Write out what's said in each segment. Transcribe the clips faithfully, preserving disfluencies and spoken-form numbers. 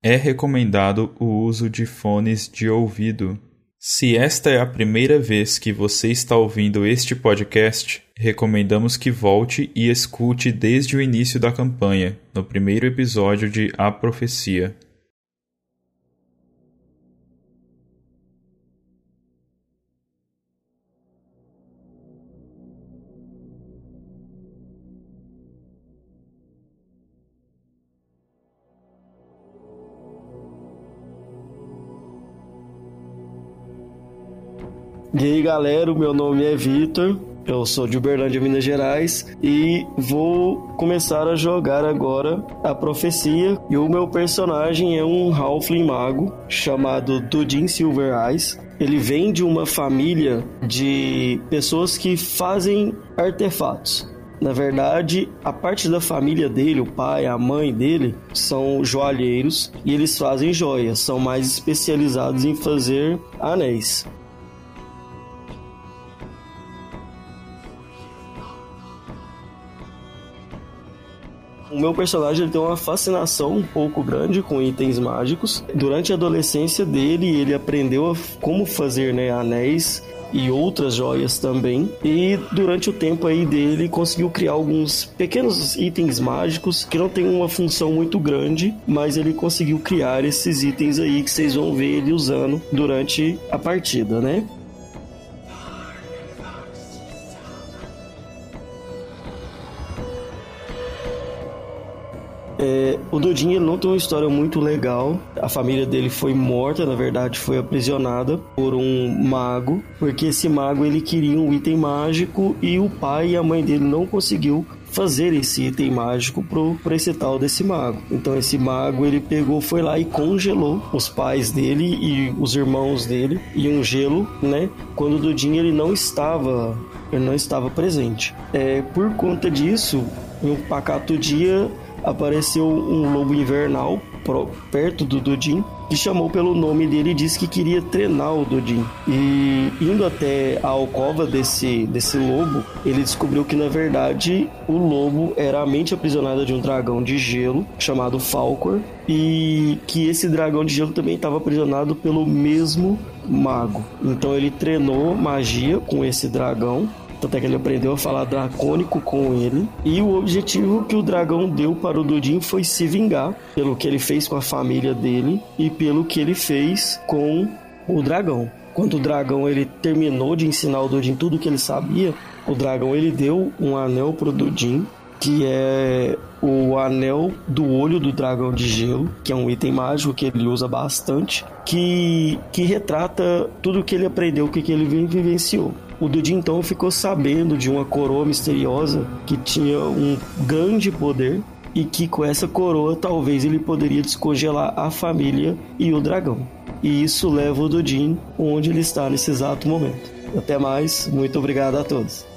É recomendado o uso de fones de ouvido. Se esta é a primeira vez que você está ouvindo este podcast, recomendamos que volte e escute desde o início da campanha, no primeiro episódio de A Profecia. E aí galera, o meu nome é Vitor, eu sou de Uberlândia, Minas Gerais e vou começar a jogar agora a Profecia. E o meu personagem é um Halfling mago chamado Dodin Silver Eyes. Ele vem de uma família de pessoas que fazem artefatos. Na verdade, a parte da família dele, o pai, a mãe dele, são joalheiros e eles fazem joias, são mais especializados em fazer anéis. O meu personagem ele tem uma fascinação um pouco grande com itens mágicos. Durante a adolescência dele, ele aprendeu a como fazer, né, anéis e outras joias também. E durante o tempo aí dele, conseguiu criar alguns pequenos itens mágicos que não tem uma função muito grande, mas ele conseguiu criar esses itens aí que vocês vão ver ele usando durante a partida, né? É, o Dodin ele não tem uma história muito legal. A família dele foi morta, na verdade foi aprisionada por um mago, porque esse mago ele queria um item mágico e o pai e a mãe dele não conseguiu fazer esse item mágico pro, pro esse tal desse mago. Então esse mago ele pegou, foi lá e congelou os pais dele e os irmãos dele em um gelo, né? Quando o Dodin ele não estava, ele não estava presente. É, por conta disso, em um pacato dia apareceu um lobo invernal pro, perto do Dodin, que chamou pelo nome dele e disse que queria treinar o Dodin. E indo até a alcova desse, desse lobo, ele descobriu que na verdade o lobo era a mente aprisionada de um dragão de gelo chamado Falcor, e que esse dragão de gelo também estava aprisionado pelo mesmo mago. Então ele treinou magia com esse dragão. Até que ele aprendeu a falar dracônico com ele. E o objetivo que o dragão deu para o Dodin foi se vingar pelo que ele fez com a família dele e pelo que ele fez com o dragão. Quando o dragão ele terminou de ensinar o Dodin tudo o que ele sabia, o dragão ele deu um anel para o Dodin, que é o anel do olho do dragão de gelo, que é um item mágico que ele usa bastante, que, que retrata tudo o que ele aprendeu, o que ele vivenciou. O Dodin então ficou sabendo de uma coroa misteriosa que tinha um grande poder e que com essa coroa talvez ele poderia descongelar a família e o dragão. E isso leva o Dodin onde ele está nesse exato momento. Até mais, muito obrigado a todos.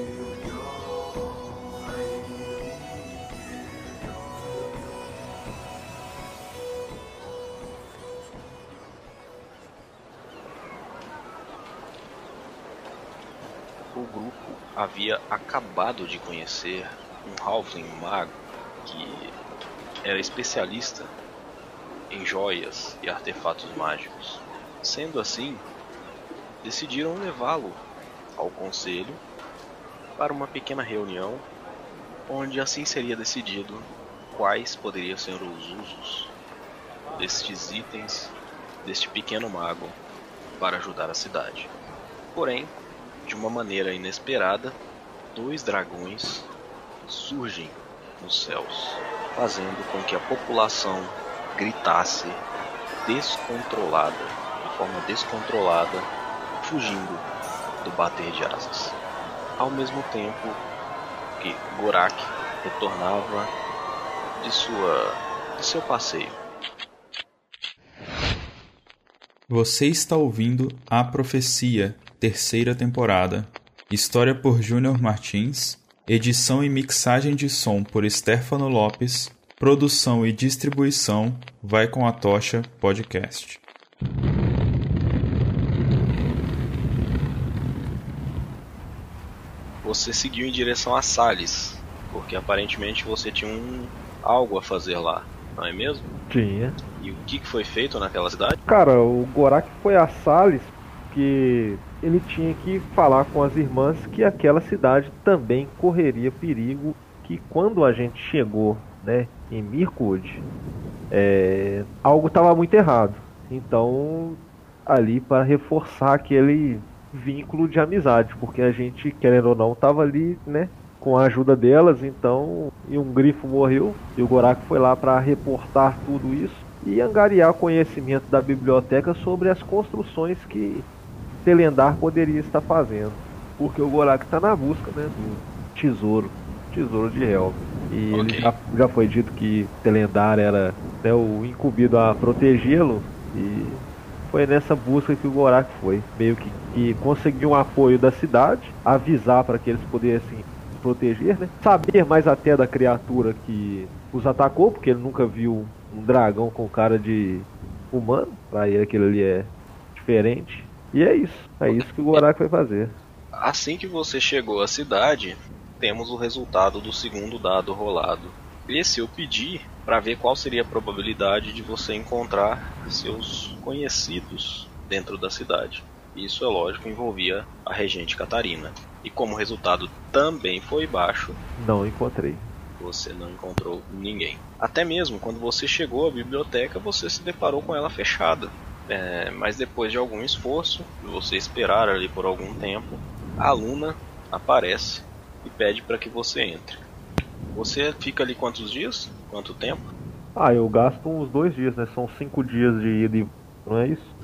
O grupo havia acabado de conhecer um Halfling mago que era especialista em joias e artefatos mágicos. Sendo assim, decidiram levá-lo ao conselho para uma pequena reunião, onde assim seria decidido quais poderiam ser os usos destes itens deste pequeno mago para ajudar a cidade. Porém, de uma maneira inesperada, dois dragões surgem nos céus, fazendo com que a população gritasse descontrolada, de forma descontrolada, fugindo do bater de asas. Ao mesmo tempo que Gorak retornava de sua de seu passeio. Você está ouvindo A Profecia, terceira temporada. História por Júnior Martins, edição e mixagem de som por Stefano Lopes, produção e distribuição Vai com a Tocha Podcast. Você seguiu em direção a Sales, porque aparentemente você tinha um algo a fazer lá. não é mesmo? Tinha. E o que foi feito naquela cidade? Cara, o Gorak foi a Sales que ele tinha que falar com as irmãs que aquela cidade também correria perigo, que quando a gente chegou, né, em Mirkwood, é, algo estava muito errado. Então, ali para reforçar aquele vínculo de amizade, porque a gente, querendo ou não, estava ali, né, com a ajuda delas. Então, e um grifo morreu e o Gorak foi lá para reportar tudo isso e angariar conhecimento da biblioteca sobre as construções que Telendar poderia estar fazendo, porque o Gorak está na busca, né, do tesouro, tesouro de Helm. E okay. ele já, já foi dito que Telendar era, né, o incumbido a protegê-lo, e foi nessa busca que o Gorak foi, meio que, que conseguiu um apoio da cidade, avisar para que eles pudessem se proteger, né, saber mais até da criatura que os atacou, porque ele nunca viu um dragão com cara de humano, para ele aquilo ali é diferente. E é isso, é isso que o Gorak vai fazer. Assim que você chegou à cidade, temos o resultado do segundo dado rolado. Esse eu pedi para ver qual seria a probabilidade de você encontrar seus conhecidos dentro da cidade. Isso, é lógico, envolvia a Regente Catarina. E como o resultado também foi baixo, não encontrei. Você não encontrou ninguém. Até mesmo quando você chegou à biblioteca, você se deparou com ela fechada. É, mas depois de algum esforço, você esperar ali por algum tempo, a Luna aparece e pede para que você entre. Você fica ali quantos dias? Quanto tempo? Ah, eu gasto uns dois dias, né? São cinco dias de ida e... não é isso?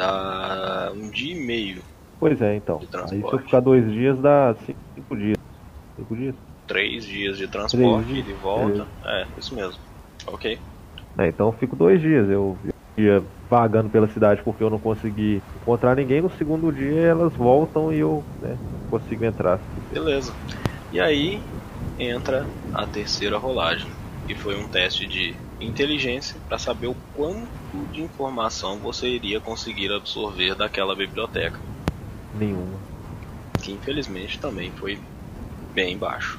Dá um dia e meio. Pois é, então. Aí se eu ficar dois dias, dá cinco dias. Cinco dias? Três dias de transporte, dias. ida e volta. É, isso mesmo. Ok. É, então eu fico dois dias. Eu ia vagando pela cidade porque eu não consegui encontrar ninguém. No segundo dia elas voltam e eu, né, consigo entrar. Beleza. E aí entra a terceira rolagem, que foi um teste de inteligência para saber o quanto de informação você iria conseguir absorver daquela biblioteca. Nenhuma. Que infelizmente também foi bem baixo.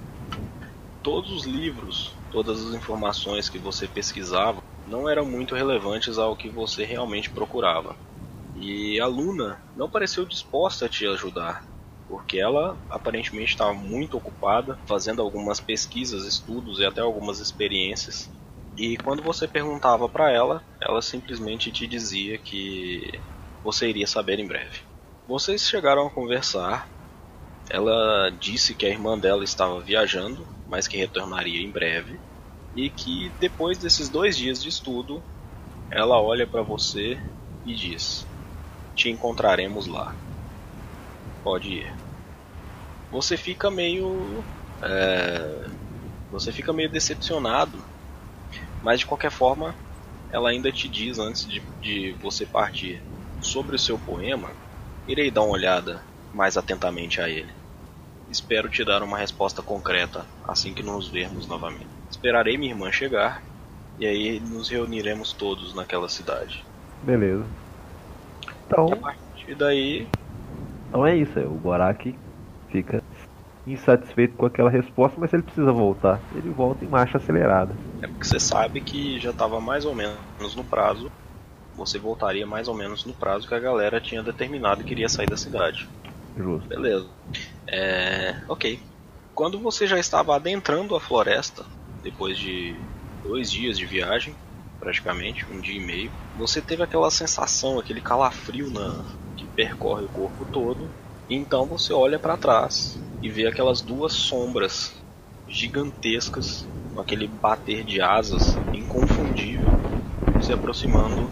Todos os livros, todas as informações que você pesquisava não eram muito relevantes ao que você realmente procurava. E a Luna não pareceu disposta a te ajudar, porque ela aparentemente estava muito ocupada fazendo algumas pesquisas, estudos e até algumas experiências. E quando você perguntava para ela, ela simplesmente te dizia que você iria saber em breve. Vocês chegaram a conversar. Ela disse que a irmã dela estava viajando, mas que retornaria em breve. E que depois desses dois dias de estudo, ela olha para você e diz: te encontraremos lá. Pode ir. Você fica meio... É, você fica meio decepcionado. Mas de qualquer forma, ela ainda te diz antes de, de você partir sobre o seu poema. Irei dar uma olhada mais atentamente a ele. Espero te dar uma resposta concreta assim que nos vermos novamente. Esperarei minha irmã chegar e aí nos reuniremos todos naquela cidade. Beleza. Então, e a partir daí... Então é isso, é, o Gorak fica insatisfeito com aquela resposta, mas ele precisa voltar. Ele volta em marcha acelerada. É porque você sabe que já estava mais ou menos no prazo. Você voltaria mais ou menos no prazo que a galera tinha determinado que iria sair da cidade. Justo. Beleza. É... Ok. Quando você já estava adentrando a floresta, depois de dois dias de viagem, praticamente, um dia e meio, você teve aquela sensação, aquele calafrio na... que percorre o corpo todo. E então você olha para trás e vê aquelas duas sombras gigantescas, com aquele bater de asas inconfundível, se aproximando,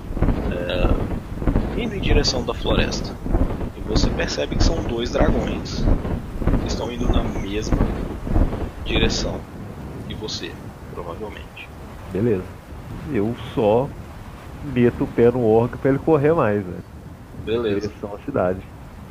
é... indo em direção da floresta. E você percebe que são dois dragões que estão indo na mesma direção que você, provavelmente. Beleza. Eu só meto o pé no orc pra ele correr mais, né? Beleza. Direção à cidade.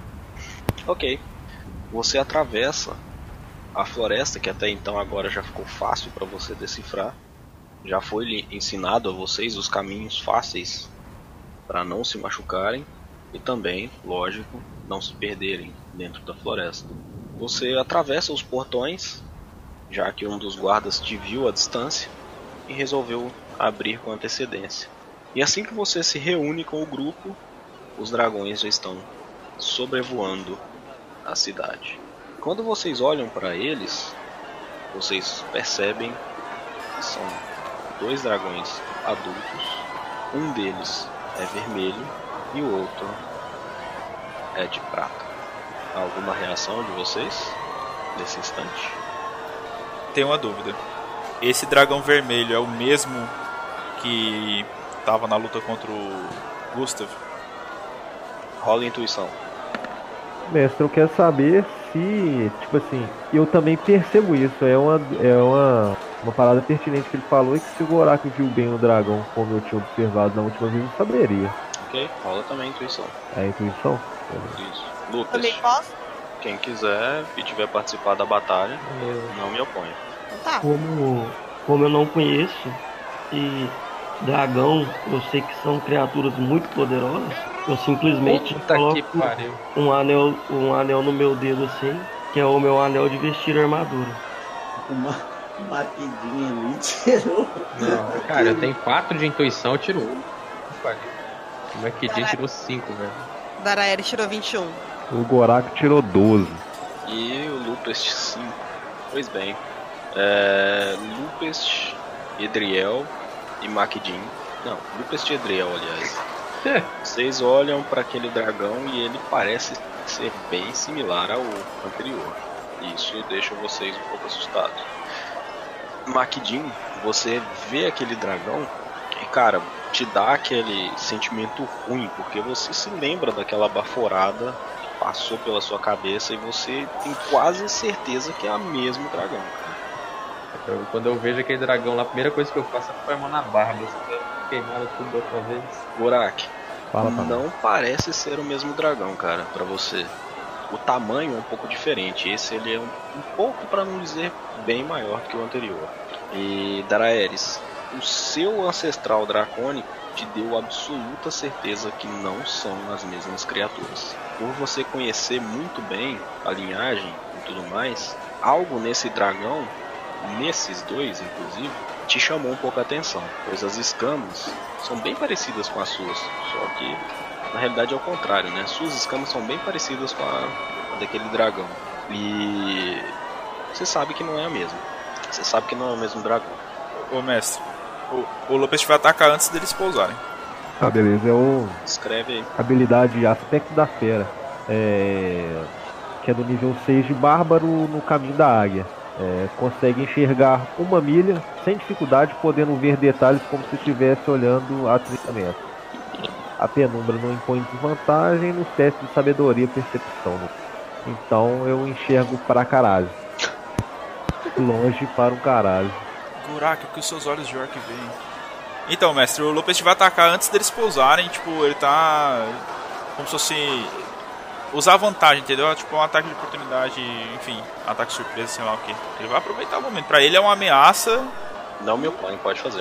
Ok. Você atravessa a floresta, que até então agora já ficou fácil para você decifrar. Já foi ensinado a vocês os caminhos fáceis para não se machucarem e também, lógico, não se perderem dentro da floresta. Você atravessa os portões, já que um dos guardas te viu à distância e resolveu abrir com antecedência. E assim que você se reúne com o grupo, os dragões já estão sobrevoando a cidade. Quando vocês olham para eles, vocês percebem que são dois dragões adultos. Um deles é vermelho e o outro é de prata. Alguma reação de vocês nesse instante? Tenho uma dúvida. Esse dragão vermelho é o mesmo que estava na luta contra o Gustav? Rola intuição. Mestre, eu quero saber se, tipo assim, eu também percebo isso. É uma, é uma, uma parada pertinente que ele falou, e que se o Gorak viu bem o dragão, como eu tinha observado na última vez, eu saberia. Ok, rola também intuição. É a intuição? Isso. Lucas, Também posso? quem quiser e tiver participado da batalha, não me oponha. Tá. Como, como eu não conheço, e dragão, eu sei que são criaturas muito poderosas, eu simplesmente Puta coloco que pariu. um anel, um anel no meu dedo assim, que é o meu anel de vestir armadura. Uma batidinha ali tirou. Não, cara, eu tenho quatro de intuição, eu tiro um. O Maquidinho tirou cinco, velho. Daraeri tirou vinte e um. O Gorak tirou doze. E o Lupest cinco. Pois bem. É, Lupest, Edriel e Makidin. Não, Lupest e Edriel, aliás. Vocês olham para aquele dragão e ele parece ser bem similar ao anterior. Isso deixa vocês um pouco assustados. Makidin, você vê aquele dragão e, cara, te dá aquele sentimento ruim, porque você se lembra daquela baforada que passou pela sua cabeça e você tem quase certeza que é o mesmo dragão. Eu, quando eu vejo aquele dragão lá, a primeira coisa que eu faço é pôr a mão na barba. Você queimaram tudo da outra vez. Gorak, Fala, fala. não parece ser o mesmo dragão, cara, pra você. O tamanho é um pouco diferente. Esse ele é um, um pouco, pra não dizer, bem maior que o anterior. E Daraeris, o seu ancestral dracônico te deu absoluta certeza que não são as mesmas criaturas. Por você conhecer muito bem a linhagem e tudo mais, algo nesse dragão, nesses dois inclusive, te chamou um pouco a atenção, pois as escamas são bem parecidas com as suas, só que na realidade é o contrário, né? Suas escamas são bem parecidas com a, a daquele dragão. E você sabe que não é a mesma. Você sabe que não é o mesmo dragão. Ô mestre, o, o Lopes vai atacar antes deles pousarem. Ah, beleza. É o Escreve aí. habilidade Aspecto da Fera. É... Que é do nível seis de Bárbaro no caminho da águia. É... Consegue enxergar uma milha sem dificuldade, podendo ver detalhes como se estivesse olhando a trinta metros. A penumbra não impõe desvantagem no teste de sabedoria e percepção. Então eu enxergo para caralho. Longe para um caralho. Gorak, o que os seus olhos de orc veem? Então, mestre, o Lopes vai atacar antes deles pousarem. Tipo, ele tá como se fosse usar a vantagem, entendeu? Tipo, um ataque de oportunidade, enfim, ataque surpresa, sei lá o que. Ele vai aproveitar o momento. Pra ele é uma ameaça. Não me opõe, pode fazer.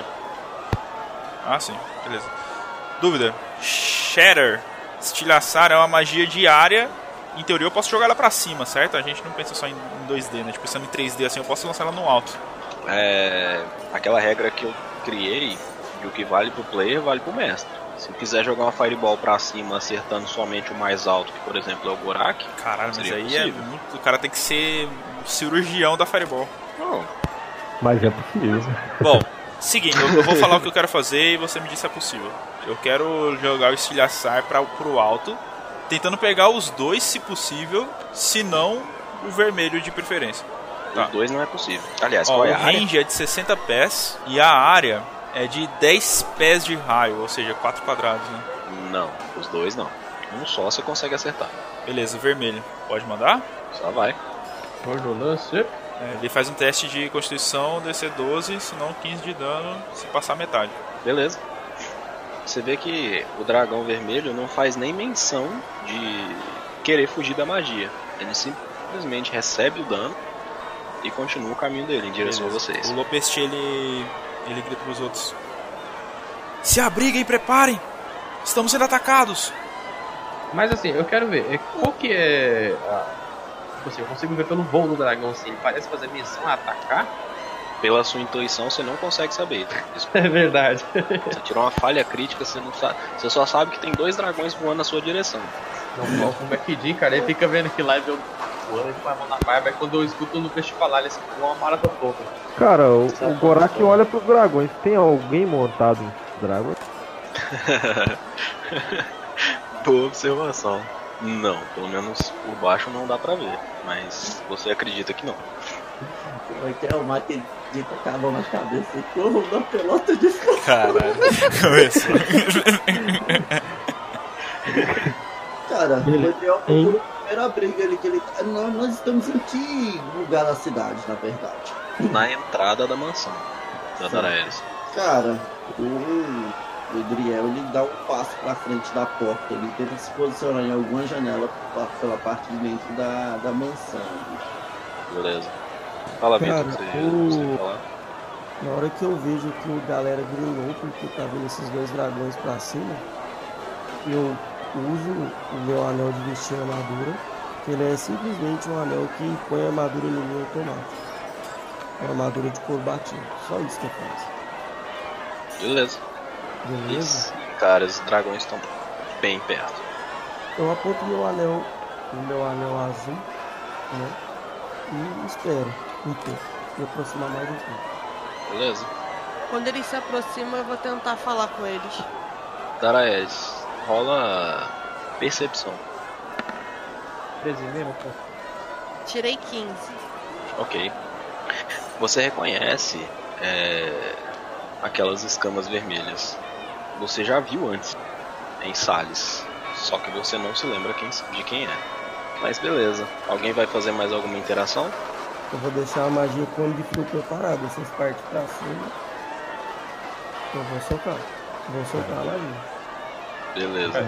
Ah, sim, beleza. Dúvida. Shatter, estilhaçar, é uma magia diária. Em teoria eu posso jogar ela pra cima, certo? A gente não pensa só em dois D, né? Tipo, pensando em três D assim, eu posso lançar ela no alto. É... Aquela regra que eu criei, de o que vale pro player, vale pro mestre. Se quiser jogar uma Fireball pra cima, acertando somente o mais alto, que por exemplo é o Gorak... Caralho, mas aí possível. é muito... O cara tem que ser o cirurgião da Fireball. Não. Mas é possível. Bom, seguinte, eu, eu vou falar o que eu quero fazer e você me diz se é possível. Eu quero jogar o estilhaçar pra, pro alto, tentando pegar os dois se possível, se não o vermelho de preferência. Tá. Os dois não é possível. Aliás, Ó, qual é o a área? range é de sessenta pés e a área é de dez pés de raio, ou seja, quatro quadrados, né? Não, os dois não. Um só você consegue acertar. Beleza, vermelho. Pode mandar? Só vai. Olha o lance. É, ele faz um teste de constituição, D C doze, se não quinze de dano, se passar metade. Beleza. Você vê que o dragão vermelho não faz nem menção de querer fugir da magia. Ele simplesmente recebe o dano e continua o caminho dele em direção Beleza. a vocês. O Lopes, ele, ele grita pros outros: se abriguem e preparem! Estamos sendo atacados! Mas assim, eu quero ver, é, qual que é a... Tipo assim, eu consigo ver pelo voo do dragão assim, ele parece fazer menção a atacar? pela sua intuição, você não consegue saber. Desculpa. É verdade. Você tirou uma falha crítica, você não sabe. Você só sabe que tem dois dragões voando na sua direção. Não, como é que diz, cara? Ele fica vendo que lá e eu voando, ele põe a mão na barba, aí quando eu escuto no peixe falar, ele se pula uma marata toda. Cara, o, o Gorak olha pros dragões. Tem alguém montado em dragões? Boa observação. Não, pelo menos por baixo não dá pra ver. Mas você acredita que não. Aqui é o Mate de acabou na cabeça e corro da pelota de fogo. Caralho, começou. Cara, o Adriel procurou a primeira briga ali que ele. Nós, nós estamos em que lugar da cidade, na verdade? Na entrada da mansão da Daraeris. Cara, o Adriel ele dá um passo pra frente da porta, ele tenta se posicionar em alguma janela pela parte de dentro da, da mansão. Beleza. Fala, Vitor, Cara, você, o- você quer falar? Na hora que eu vejo que o galera grilou porque tá vendo esses dois dragões pra cima, eu uso o meu anel de vestir a armadura, que ele é simplesmente um anel que põe a armadura em mim automático. Uma armadura de couro batido. Só isso que eu faço. Beleza. Beleza? Isso. Cara, os dragões estão bem perto. Eu aponto meu anel, o meu anel azul, né? E espero um pouco. Me aproximar mais um pouco. Beleza. Quando eles se aproximam, eu vou tentar falar com eles. Daraeris, rola percepção. treze mesmo, pô. Tirei quinze. Ok. Você reconhece é, aquelas escamas vermelhas. Você já viu antes em Sales. Só que você não se lembra quem, de quem é. Mas beleza. Alguém vai fazer mais alguma interação? Eu vou deixar a magia cone de frio preparada. Vocês partem pra cima. Eu vou soltar. Vou soltar a magia. Beleza.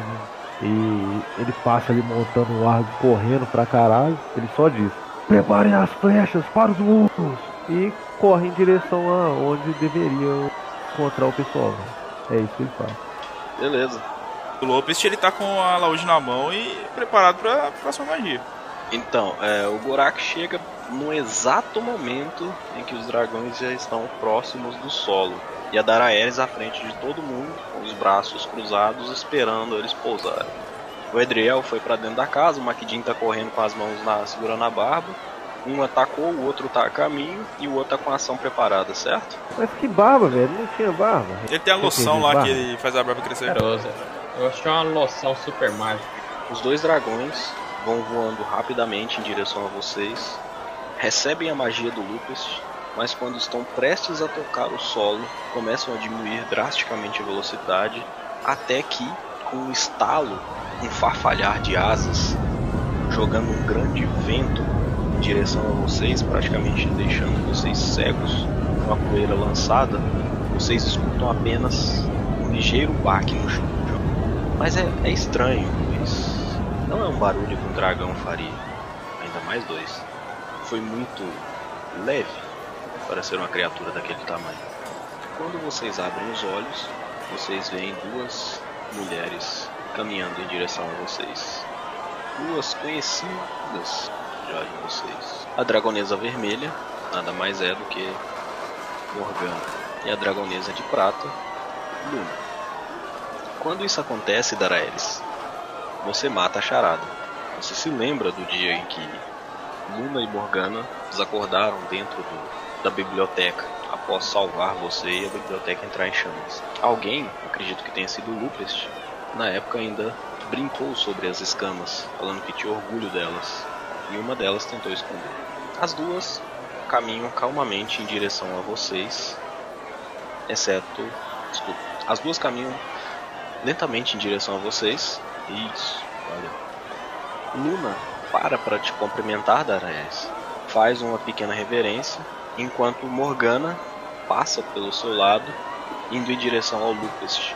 E ele passa ali montando o largo, correndo pra caralho. Ele só diz: preparem as flechas para os muros! E corre em direção a onde deveriam encontrar o pessoal. Né? É isso que ele faz. Beleza. O Lopes, ele tá com a Laúde na mão e preparado pra, pra sua magia. Então, é, o Gorak chega no exato momento em que os dragões já estão próximos do solo. E a Daraeris à frente de todo mundo, com os braços cruzados, esperando eles pousarem. O Edriel foi pra dentro da casa, o Makidin tá correndo com as mãos na, segurando a barba. Um atacou, o outro tá a caminho e o outro tá com a ação preparada, certo? Mas que barba, velho. Não tinha barba. Ele tem a loção lá que ele faz a barba crescer. Carosa. Eu achei uma loção super mágica. Os dois dragões vão voando rapidamente em direção a vocês, recebem a magia do Lupus, mas quando estão prestes a tocar o solo, começam a diminuir drasticamente a velocidade, até que, com um estalo, um farfalhar de asas, jogando um grande vento em direção a vocês, praticamente deixando vocês cegos com a poeira lançada, vocês escutam apenas um ligeiro baque no chão. Mas é, é estranho, pois não é um barulho que um dragão faria, ainda mais dois. Foi muito leve para ser uma criatura daquele tamanho. Quando vocês abrem os olhos, vocês veem duas mulheres caminhando em direção a vocês. Duas conhecidas já de vocês. A dragonesa vermelha nada mais é do que Morgana, e a dragonesa de prata, Luna. Quando isso acontece, Daraeris, você mata a charada. Você se lembra do dia em que Luna e Morgana desacordaram dentro do, da biblioteca após salvar você e a biblioteca entrar em chamas. Alguém, acredito que tenha sido Lupest, na época ainda brincou sobre as escamas, falando que tinha orgulho delas, e uma delas tentou esconder. As duas caminham calmamente em direção a vocês, exceto... Desculpa. As duas caminham lentamente em direção a vocês. Isso, valeu. Luna para para te cumprimentar, Daraeris. Faz uma pequena reverência, enquanto Morgana passa pelo seu lado, indo em direção ao Lupus.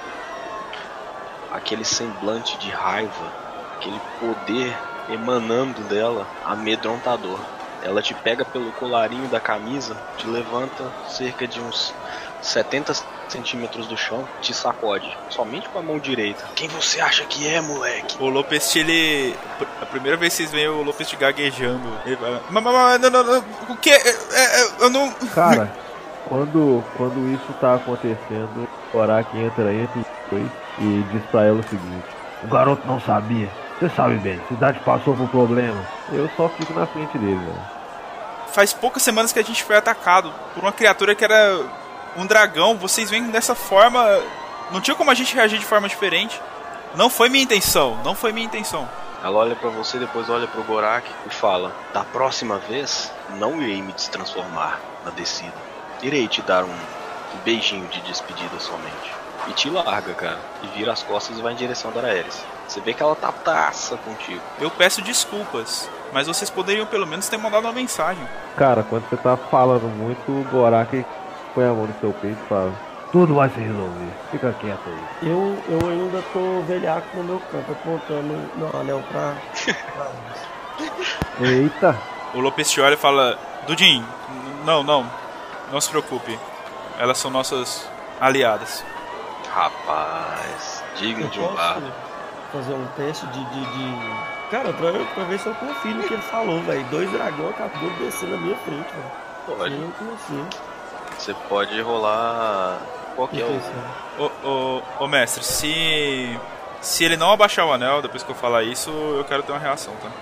Aquele semblante de raiva, aquele poder emanando dela, amedrontador. Ela te pega pelo colarinho da camisa, te levanta cerca de uns setenta centímetros do chão, te sacode, somente com a mão direita. Quem você acha que é, moleque? O Lopes, ele... A primeira vez que vocês veem o Lopes gaguejando, ele fala... Mas, mas, não, não, não, o que? É, é, eu não... Cara, Quando, quando isso tá acontecendo, o Gorak entra entre os dois e diz pra ela o seguinte: o garoto não sabia. Você sabe bem, a cidade passou por problema. Eu só fico na frente dele, velho. Faz poucas semanas que a gente foi atacado por uma criatura que era um dragão. Vocês vêm dessa forma. Não tinha como a gente reagir de forma diferente. Não foi minha intenção, não foi minha intenção. Ela olha pra você, depois olha pro Gorak e fala: da próxima vez, não irei me destransformar na descida. Irei te dar um beijinho de despedida somente. E te larga, cara. E vira as costas e vai em direção da Aerys. Você vê que ela tá taça contigo. Eu peço desculpas, mas vocês poderiam pelo menos ter mandado uma mensagem. Cara, quando você tá falando muito, o Gorak põe a mão no seu peito e fala: tudo vai se resolver, fica quieto aí. Eu, eu ainda tô velhaco no meu canto, apontando meu anel pra... pra Eita! O Lopes te olha e fala: Dudin, não, não, não se preocupe. Elas são nossas aliadas. Rapaz, digno Eu de um posso bardo. fazer um teste de... de, de... Cara, pra, pra ver se eu confio no que ele falou, velho. Dois dragões acabou de descer na minha frente, velho. Pode. Eu não conhecia. Você pode rolar qualquer um. Ô, ô, ô mestre, se. Se ele não abaixar o anel, depois que eu falar isso, eu quero ter uma reação, tá?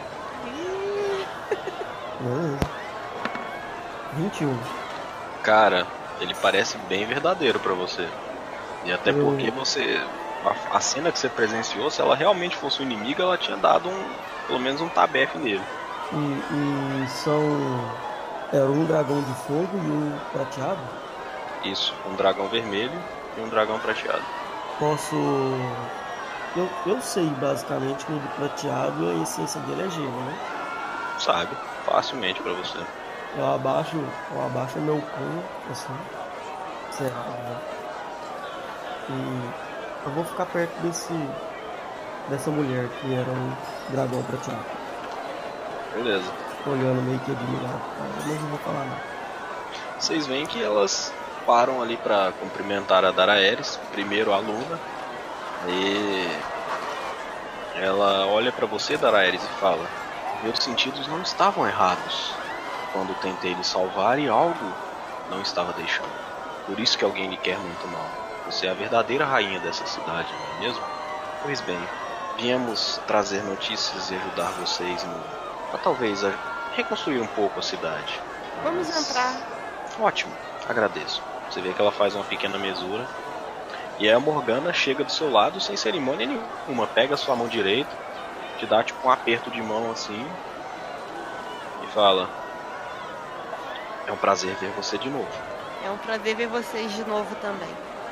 Beleza. vinte e um. Cara, ele parece bem verdadeiro pra você. E até Eu- porque você. A, a cena que você presenciou, se ela realmente fosse um inimigo, ela tinha dado um. Pelo menos um tabefe nele. E, e são... Era um dragão de fogo e um prateado. Isso, um dragão vermelho e um dragão prateado. Posso... Eu, eu sei basicamente que o do prateado, a essência dele é gelo, né? Sabe? Facilmente pra você. Eu abaixo, eu abaixo meu punho, assim, cerrado, né? E eu vou ficar perto desse... dessa mulher que era um dragão prateado. Beleza. Olhando meio que admirado, mas eu não vou falar nada. Vocês veem que elas param ali pra cumprimentar a Daraeris. Primeiro a Luna. E ela olha pra você, Daraeris, e fala: meus sentidos não estavam errados quando tentei lhe salvar e algo não estava deixando. Por isso que alguém lhe quer muito mal. Você é a verdadeira rainha dessa cidade, não é mesmo? Pois bem, viemos trazer notícias e ajudar vocês no... a talvez a reconstruir um pouco a cidade. Vamos Mas- entrar. Ótimo, agradeço. Você vê que ela faz uma pequena mesura. E aí a Morgana chega do seu lado sem cerimônia nenhuma. Pega a sua mão direita, te dá tipo um aperto de mão assim. E fala: é um prazer ver você de novo. É um prazer ver vocês de novo também.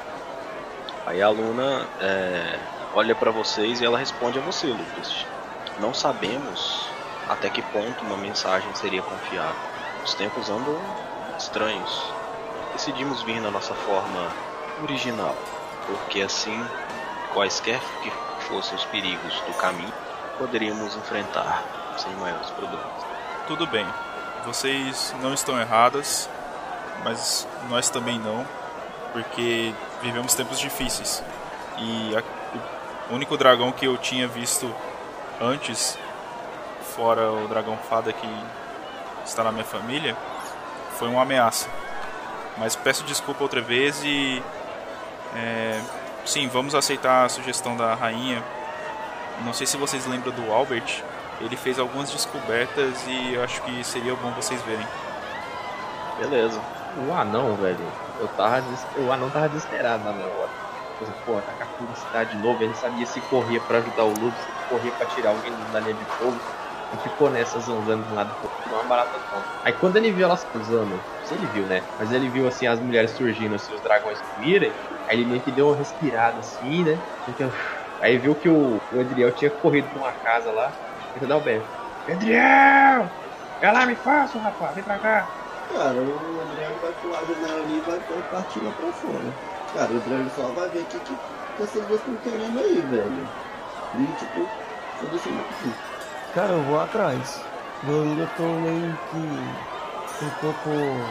Aí a Luna é, olha pra vocês e ela responde a você, Lucas. Não sabemos até que ponto uma mensagem seria confiável. Os tempos andam estranhos. Decidimos vir na nossa forma original, porque assim, quaisquer que fossem os perigos do caminho, poderíamos enfrentar sem maiores problemas. Tudo bem, vocês não estão erradas, mas nós também não, porque vivemos tempos difíceis. E a, o único dragão que eu tinha visto antes, fora o dragão fada que está na minha família, foi uma ameaça. Mas peço desculpa outra vez e... É, sim, vamos aceitar a sugestão da rainha. Não sei se vocês lembram do Albert. Ele fez algumas descobertas e eu acho que seria bom vocês verem. Beleza. O anão, velho, eu tava des... o anão tava desesperado na minha hora. Pô, atacar a publicidade de novo, ele sabia se corria pra ajudar o Lúcio, se corria pra tirar alguém da linha de fogo. E ficou nessa zanzando de um lado pro outro, não é uma barata não. Aí quando ele viu elas cruzando, não sei se ele viu, né? Mas ele viu assim as mulheres surgindo, assim, os dragões virem, aí ele meio que deu uma respirada assim, né? Então, aí viu que o, o Edriel tinha corrido pra uma casa lá, e dar o Alberto: Edriel! Vai lá, me faça, rapaz, vem pra cá. Cara, o André vai pular do janela ali e vai, vai partir lá pra fora. Cara, o André só vai ver o que, que, que essas duas estão querendo aí, velho. E tipo, foda-se muito aqui. Cara, eu vou atrás. Eu ainda tô meio que um pouco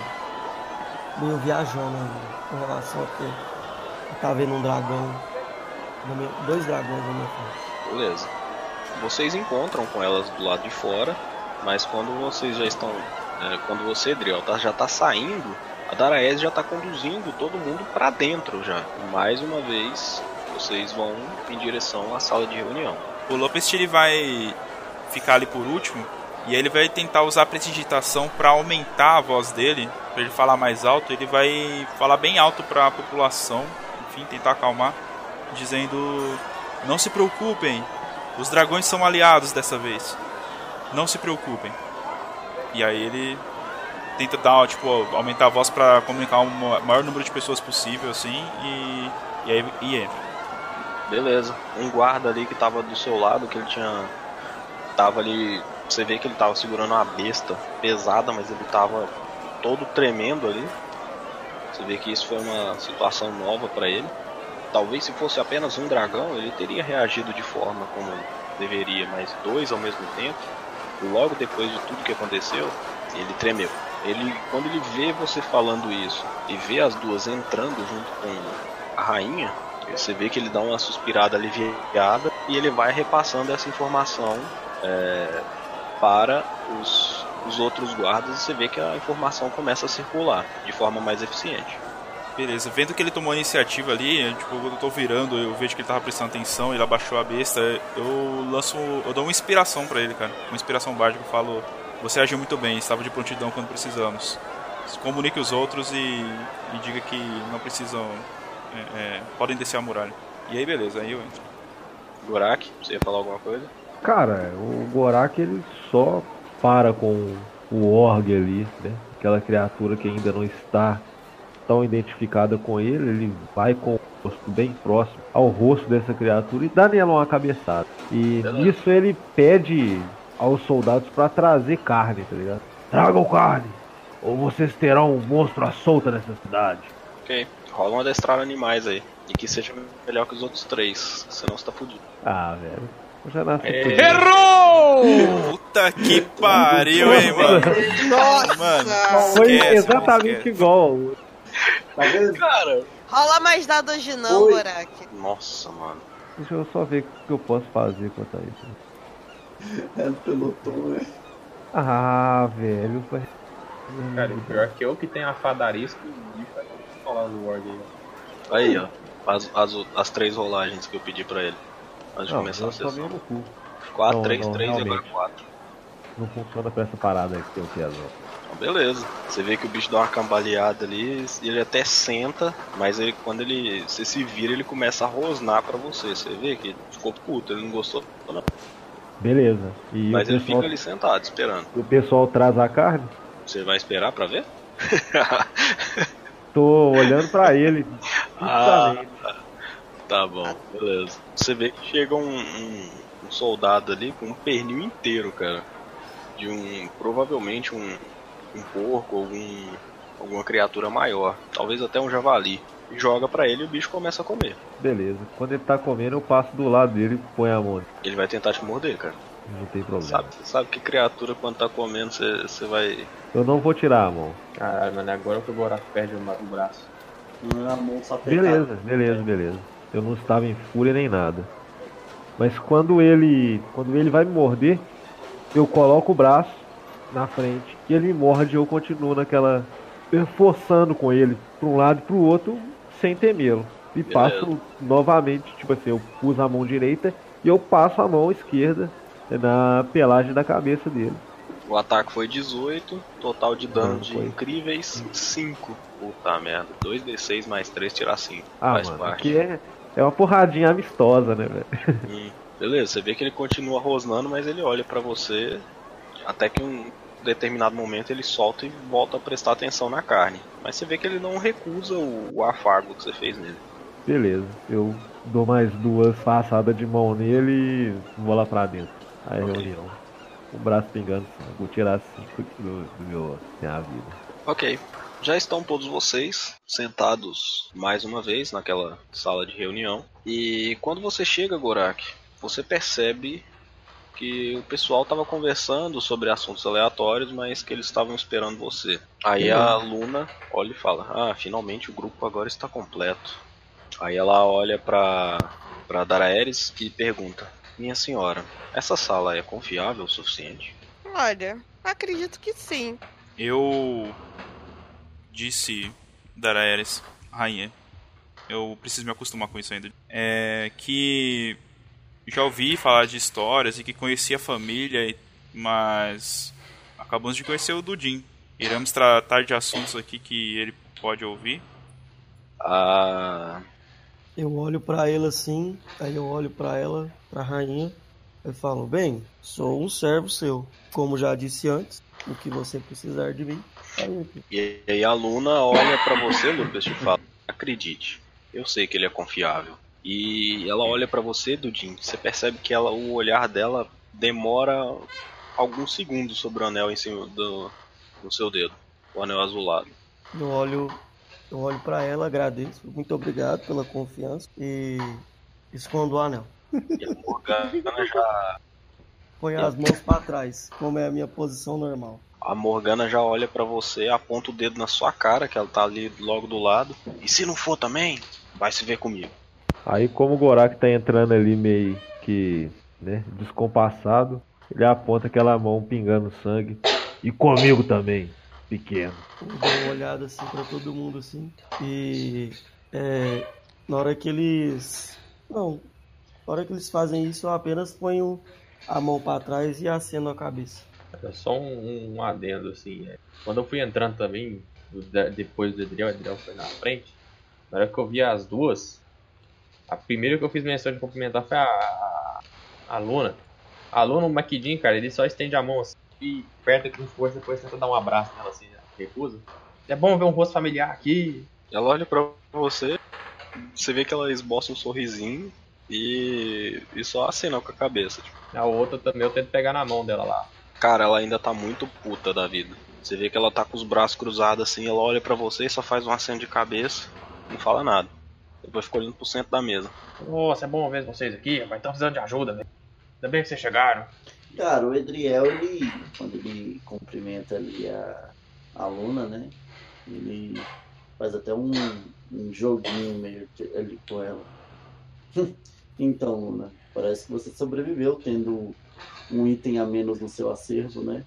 meio viajando ainda, com relação a ter tá vendo um dragão, na minha- dois dragões na minha frente. Beleza. Vocês encontram com elas do lado de fora, mas quando vocês já estão, é, quando você, Driel, tá, já tá saindo, A Daraes já tá conduzindo todo mundo pra dentro já. Mais uma vez, vocês vão em direção à sala de reunião. O Lopes ele vai ficar ali por último e ele vai tentar usar a prestidigitação para aumentar a voz dele, para ele falar mais alto. Ele vai falar bem alto para a população, enfim, tentar acalmar, dizendo: não se preocupem, os dragões são aliados dessa vez, não se preocupem. E aí ele tenta dar, tipo, aumentar a voz para comunicar o maior número de pessoas possível, assim, e, e aí e entra. Beleza. Um guarda ali que tava do seu lado, que ele tinha... Tava ali... Você vê que ele tava segurando uma besta pesada, mas ele tava todo tremendo ali. Você vê que isso foi uma situação nova pra ele. Talvez se fosse apenas um dragão, ele teria reagido de forma como deveria, mas dois ao mesmo tempo, logo depois de tudo que aconteceu, ele tremeu. Ele, quando ele vê você falando isso e vê as duas entrando junto com a rainha, você vê que ele dá uma suspirada aliviada e ele vai repassando essa informação é, para os, os outros guardas, e você vê que a informação começa a circular de forma mais eficiente. Beleza, vendo que ele tomou a iniciativa ali, tipo, eu tô virando, eu vejo que ele tava prestando atenção, ele abaixou a besta, eu lanço, eu dou uma inspiração pra ele, cara, uma inspiração básica, eu falo: você agiu muito bem, estava de prontidão quando precisamos. Comunique os outros e, e diga que não precisam, é, é, podem descer a muralha. E aí beleza, aí eu entro. Gorak, você ia falar alguma coisa? Cara, o Gorak ele só para com o Org ali, né? Aquela criatura que ainda não está tão identificada com ele, ele vai com o rosto bem próximo ao rosto dessa criatura e dá nela uma cabeçada. E nisso ele pede aos soldados para trazer carne, tá ligado? Tragam carne, ou vocês terão um monstro à solta nessa cidade. Ok, rola um adestrar animais aí. E que seja melhor que os outros três, senão você tá fudido. Ah, velho. Eu já nasci é... fudido. Errou! Puta que pariu, hein, mano. Nossa! Mano, foi esquece, exatamente esquece. igual. Tá vendo? Cara! Rola mais dados de não, Oi. Gorak. Nossa, mano. Deixa eu só ver o que eu posso fazer quanto a isso. É peloton, né? Ah, velho. vai- Cara, o pior que eu que tenho a fadarisca e o bicho vai falar do Warg aí. Aí, ó. As, as, as três rolagens que eu pedi pra ele. Antes de Não, começar a eu só sessão. venho no cu. quatro, Não, três, não, três e agora realmente. quatro. Não funciona com essa parada aí que eu quero. Então, beleza. Você vê que o bicho dá uma cambaleada ali, ele até senta, mas ele, quando ele você se vira, ele começa a rosnar pra você. Você vê que ele ficou puto, ele não gostou, não. Beleza. E Mas o ele pessoal, fica ali sentado, esperando. o pessoal traz a carne? Você vai esperar pra ver? Tô olhando pra ele. Ah, justamente. tá bom, beleza. Você vê que chega um, um, um soldado ali com um pernil inteiro, cara. De um, provavelmente um, um porco, algum, alguma criatura maior. Talvez até um javali. Joga pra ele e o bicho começa a comer. Beleza. Quando ele tá comendo, eu passo do lado dele e ponho a mão. Ele vai tentar te morder, cara. Não tem problema. Sabe, sabe que criatura quando tá comendo, você, você vai... Eu não vou tirar a mão. Caralho, mano, agora que o Gorak perde o ma- o braço. Não é a mão só apertada. Beleza, beleza, beleza. Eu não estava em fúria nem nada. Mas quando ele, quando ele vai me morder, eu coloco o braço na frente e ele me morde e eu continuo naquela, forçando com ele para um lado e para o outro sem temê-lo. E Beleza. passo novamente, tipo assim, eu uso a mão direita e eu passo a mão esquerda na pelagem da cabeça dele. O ataque foi dezoito, total de dano Não, de foi. incríveis cinco. Puta merda, dois d seis mais três tirar cinco. Ah, Faz mano, parte. aqui é, é uma porradinha amistosa, né, velho? Hum, beleza, você vê que ele continua rosnando, mas ele olha pra você até que em um determinado momento ele solta e volta a prestar atenção na carne. Mas você vê que ele não recusa o, o afago que você fez nele. Beleza, eu dou mais duas passadas de mão nele e vou lá pra dentro. Aí Ok. reunião. O braço pingando, vou tirar cinco do, do meu, minha vida. Ok, já estão todos vocês sentados mais uma vez naquela sala de reunião. E quando você chega, Gorak, você percebe que o pessoal estava conversando sobre assuntos aleatórios, mas que eles estavam esperando você. Aí a Luna olha e fala: ah, finalmente o grupo agora está completo. Aí ela olha para para Daraeris e pergunta: minha senhora, essa sala é confiável o suficiente? Olha, acredito que sim. Eu disse Daraeris, rainha, eu preciso me acostumar com isso ainda, é que já ouvi falar de histórias e que conhecia a família, mas acabamos de conhecer o Dudin. Iremos tratar de assuntos aqui que ele pode ouvir. Ah... Eu olho pra ele assim, aí eu olho pra ela, pra rainha, e falo, bem, sou um servo seu, como já disse antes, o que você precisar de mim, aí aqui. E aí a Luna olha pra você, Lucas, e fala, acredite, eu sei que ele é confiável. E ela olha pra você, Dudin, você percebe que ela, o olhar dela demora alguns segundos sobre o anel em cima do, do seu dedo, o anel azulado. Eu olho, eu olho pra ela, agradeço, muito obrigado pela confiança e escondo o anel. E a Morgana já... Põe as mãos pra trás, como é a minha posição normal. A Morgana já olha pra você, aponta o dedo na sua cara, que ela tá ali logo do lado. E se não for também, vai se ver comigo. Aí como o Gorak tá entrando ali meio que, né, descompassado, ele aponta aquela mão pingando sangue. E comigo também, pequeno. Eu dou uma olhada assim pra todo mundo assim. E é, na hora que eles... Não, na hora que eles fazem isso, eu apenas ponho a mão pra trás e aceno a cabeça. É só um, um adendo assim, né? Quando eu fui entrando também, depois do Edriel, o Edriel foi na frente. Na hora que eu vi as duas, a primeira que eu fiz menção de cumprimentar foi a, a, a Luna. A Luna, o Maquidin, cara, ele só estende a mão assim e aperta com força, depois tenta dar um abraço nela assim, né? Recusa. É bom ver um rosto familiar aqui. Ela olha pra você, você vê que ela esboça um sorrisinho e, e só acena com a cabeça. Tipo. A outra também eu tento pegar na mão dela lá. Cara, ela ainda tá muito puta da vida. Você vê que ela tá com os braços cruzados assim, ela olha pra você e só faz um aceno de cabeça, não fala nada. Depois fica olhando pro centro da mesa. Nossa, é bom ver vocês aqui, vai estar precisando de ajuda, velho. Ainda bem que vocês chegaram. Cara, o Edriel, ele, quando ele cumprimenta ali a, a Luna, né? Ele faz até um, um joguinho meio que ali com ela. Então, Luna, parece que você sobreviveu tendo um item a menos no seu acervo, né?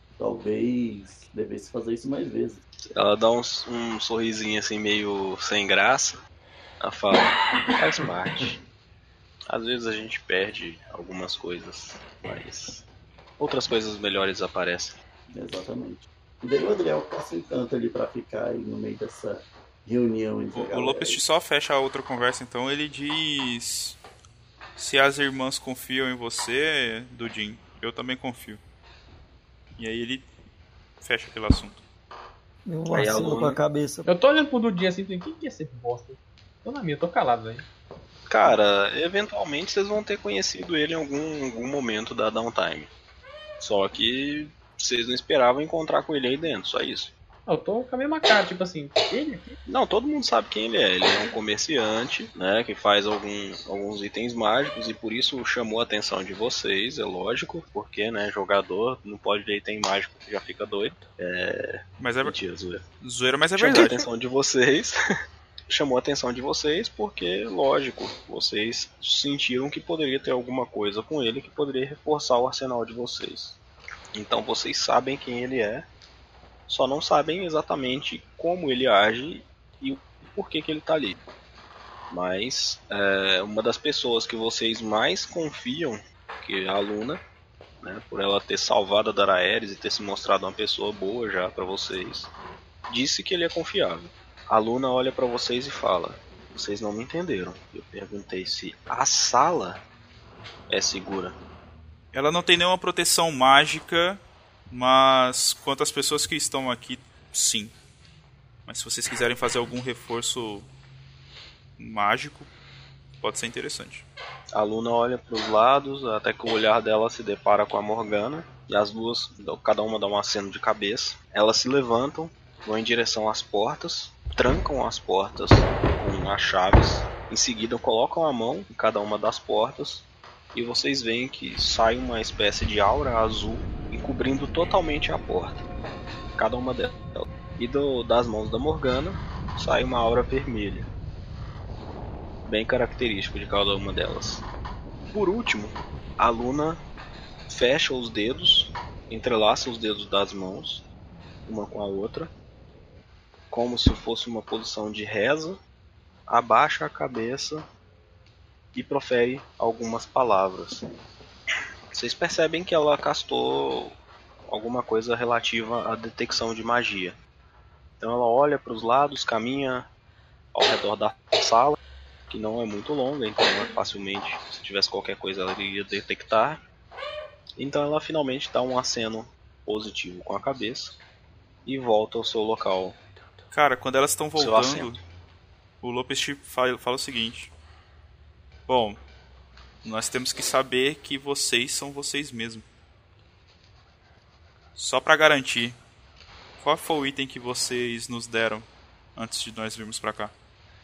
Talvez devesse fazer isso mais vezes. Ela dá um, um sorrisinho assim meio sem graça. Ela fala, faz parte. Às vezes a gente perde algumas coisas, mas outras coisas melhores aparecem. Exatamente. E daí o Adriel passa um canto ali pra ficar aí no meio dessa reunião entre O, o Lopes só fecha a outra conversa, então ele diz... Se as irmãs confiam em você, Dudin, eu também confio. E aí ele fecha aquele assunto. Eu Aí a aceno Luna- com a cabeça. Eu tô olhando pro Dudinho assim, falei, quem que é esse bosta? Tô na minha, tô calado, velho. Cara, eventualmente vocês vão ter conhecido ele em algum, algum momento da downtime. Só que vocês não esperavam encontrar com ele aí dentro, só isso. Eu tô com a mesma cara, tipo assim, ele aqui? Não, todo mundo sabe quem ele é. Ele é um comerciante, né, que faz algum, alguns itens mágicos e por isso chamou a atenção de vocês, é lógico, porque, né, jogador não pode ver item mágico que já fica doido. É... Mas é Mentira, zoeira. zoeira, mas é Chamou a verdade. atenção de vocês. Chamou a atenção de vocês porque, lógico, vocês sentiram que poderia ter alguma coisa com ele que poderia reforçar o arsenal de vocês. Então vocês sabem quem ele é, só não sabem exatamente como ele age e o porquê que ele tá ali. Mas é, uma das pessoas que vocês mais confiam, que é a Luna, né, por ela ter salvado a Daraeris e ter se mostrado uma pessoa boa já pra vocês, disse que ele é confiável. A Luna olha pra vocês e fala: vocês não me entenderam. Eu perguntei se a sala é segura. Ela não tem nenhuma proteção mágica, mas quanto às pessoas que estão aqui, sim. Mas se vocês quiserem fazer algum reforço mágico, pode ser interessante. A Luna olha para os lados, até que o olhar dela se depara com a Morgana, e as duas, cada uma dá um aceno de cabeça. Elas se levantam, vão em direção às portas, trancam as portas com as chaves, em seguida colocam a mão em cada uma das portas, e vocês veem que sai uma espécie de aura azul, encobrindo totalmente a porta, cada uma delas. E do, das mãos da Morgana sai uma aura vermelha, bem característico de cada uma delas. Por último, a Luna fecha os dedos, entrelaça os dedos das mãos, uma com a outra, como se fosse uma posição de reza, abaixa a cabeça e profere algumas palavras. Vocês percebem que ela castou alguma coisa relativa à detecção de magia. Então ela olha para os lados, caminha ao redor da sala, que não é muito longa, então ela facilmente, se tivesse qualquer coisa, ela iria detectar. Então ela finalmente dá um aceno positivo com a cabeça e volta ao seu local. Cara, quando elas estão Seu voltando, assento. o Lopes fala, fala o seguinte: bom, nós temos que saber que vocês são vocês mesmos. Só pra garantir, qual foi o item que vocês nos deram antes de nós virmos pra cá?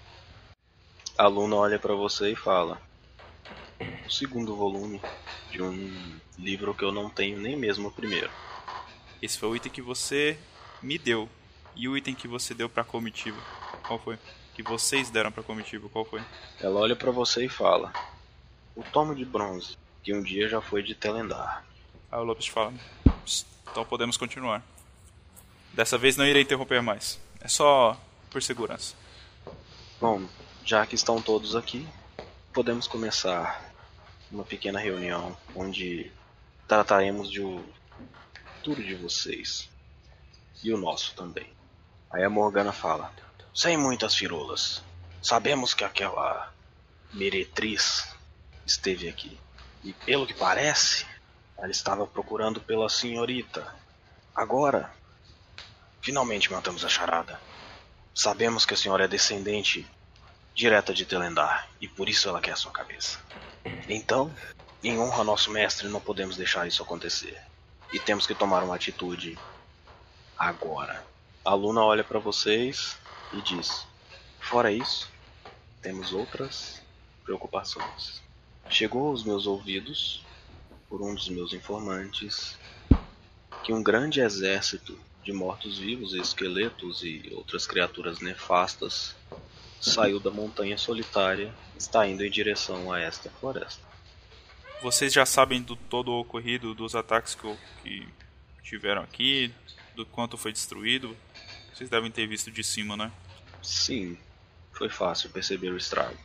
A Luna olha pra você e fala: o segundo volume de um livro que eu não tenho nem mesmo o primeiro. Esse foi o item que você me deu. E o item que você deu pra comitiva, qual foi? Que vocês deram pra comitiva, qual foi? Ela olha pra você e fala: o tomo de bronze, que um dia já foi de Telendar. Aí o Lopes fala: então podemos continuar. Dessa vez não irei interromper mais. É só por segurança. Bom, já que estão todos aqui, podemos começar uma pequena reunião onde trataremos de o futuro de vocês. E o nosso também. Aí a Morgana fala: sem muitas firulas, sabemos que aquela meretriz esteve aqui. E pelo que parece, ela estava procurando pela senhorita. Agora, finalmente matamos a charada. Sabemos que a senhora é descendente direta de Telendar, e por isso ela quer sua cabeça. Então, em honra ao nosso mestre, não podemos deixar isso acontecer. E temos que tomar uma atitude agora. A Luna olha para vocês e diz: fora isso, temos outras preocupações. Chegou aos meus ouvidos, por um dos meus informantes, que um grande exército de mortos-vivos, esqueletos e outras criaturas nefastas saiu da montanha solitária e está indo em direção a esta floresta. Vocês já sabem do todo o ocorrido, dos ataques que, que tiveram aqui, do quanto foi destruído? Vocês devem ter visto de cima, né? Sim, foi fácil perceber o estrago.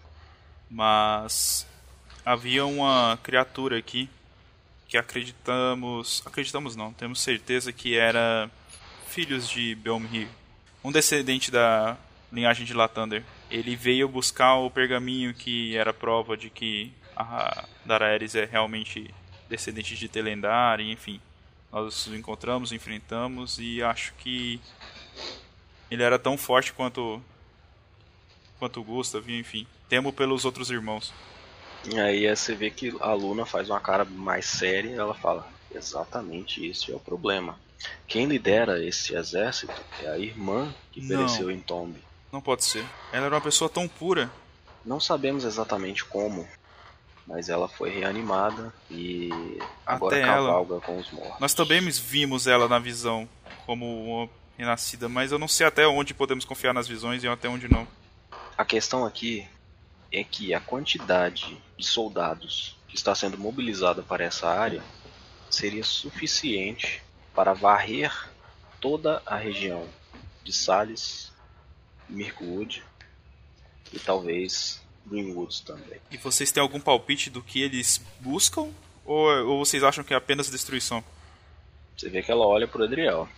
Mas havia uma criatura aqui que acreditamos... Acreditamos não, temos certeza que era filhos de Belmhir. Um descendente da linhagem de Lathander. Ele veio buscar o pergaminho que era prova de que a Daraeris é realmente descendente de Telendar, e enfim. Nós o encontramos, enfrentamos e acho que ele era tão forte quanto quanto o Gustav, enfim. Temo pelos outros irmãos. E aí você vê que a Luna faz uma cara mais séria e ela fala: exatamente esse é o problema. Quem lidera esse exército é a irmã que Não. pereceu em Tombe. Não pode ser. Ela era uma pessoa tão pura. Não sabemos exatamente como, mas ela foi reanimada e agora Até cavalga ela. com os mortos. Nós também vimos ela na visão como uma renascida, mas eu não sei até onde podemos confiar nas visões e até onde não. A questão aqui é que a quantidade de soldados que está sendo mobilizada para essa área seria suficiente para varrer toda a região de Sales, Mirkwood e talvez Greenwoods também. E vocês têm algum palpite do que eles buscam? Ou, ou vocês acham que é apenas destruição? Você vê que ela olha pro Adriel.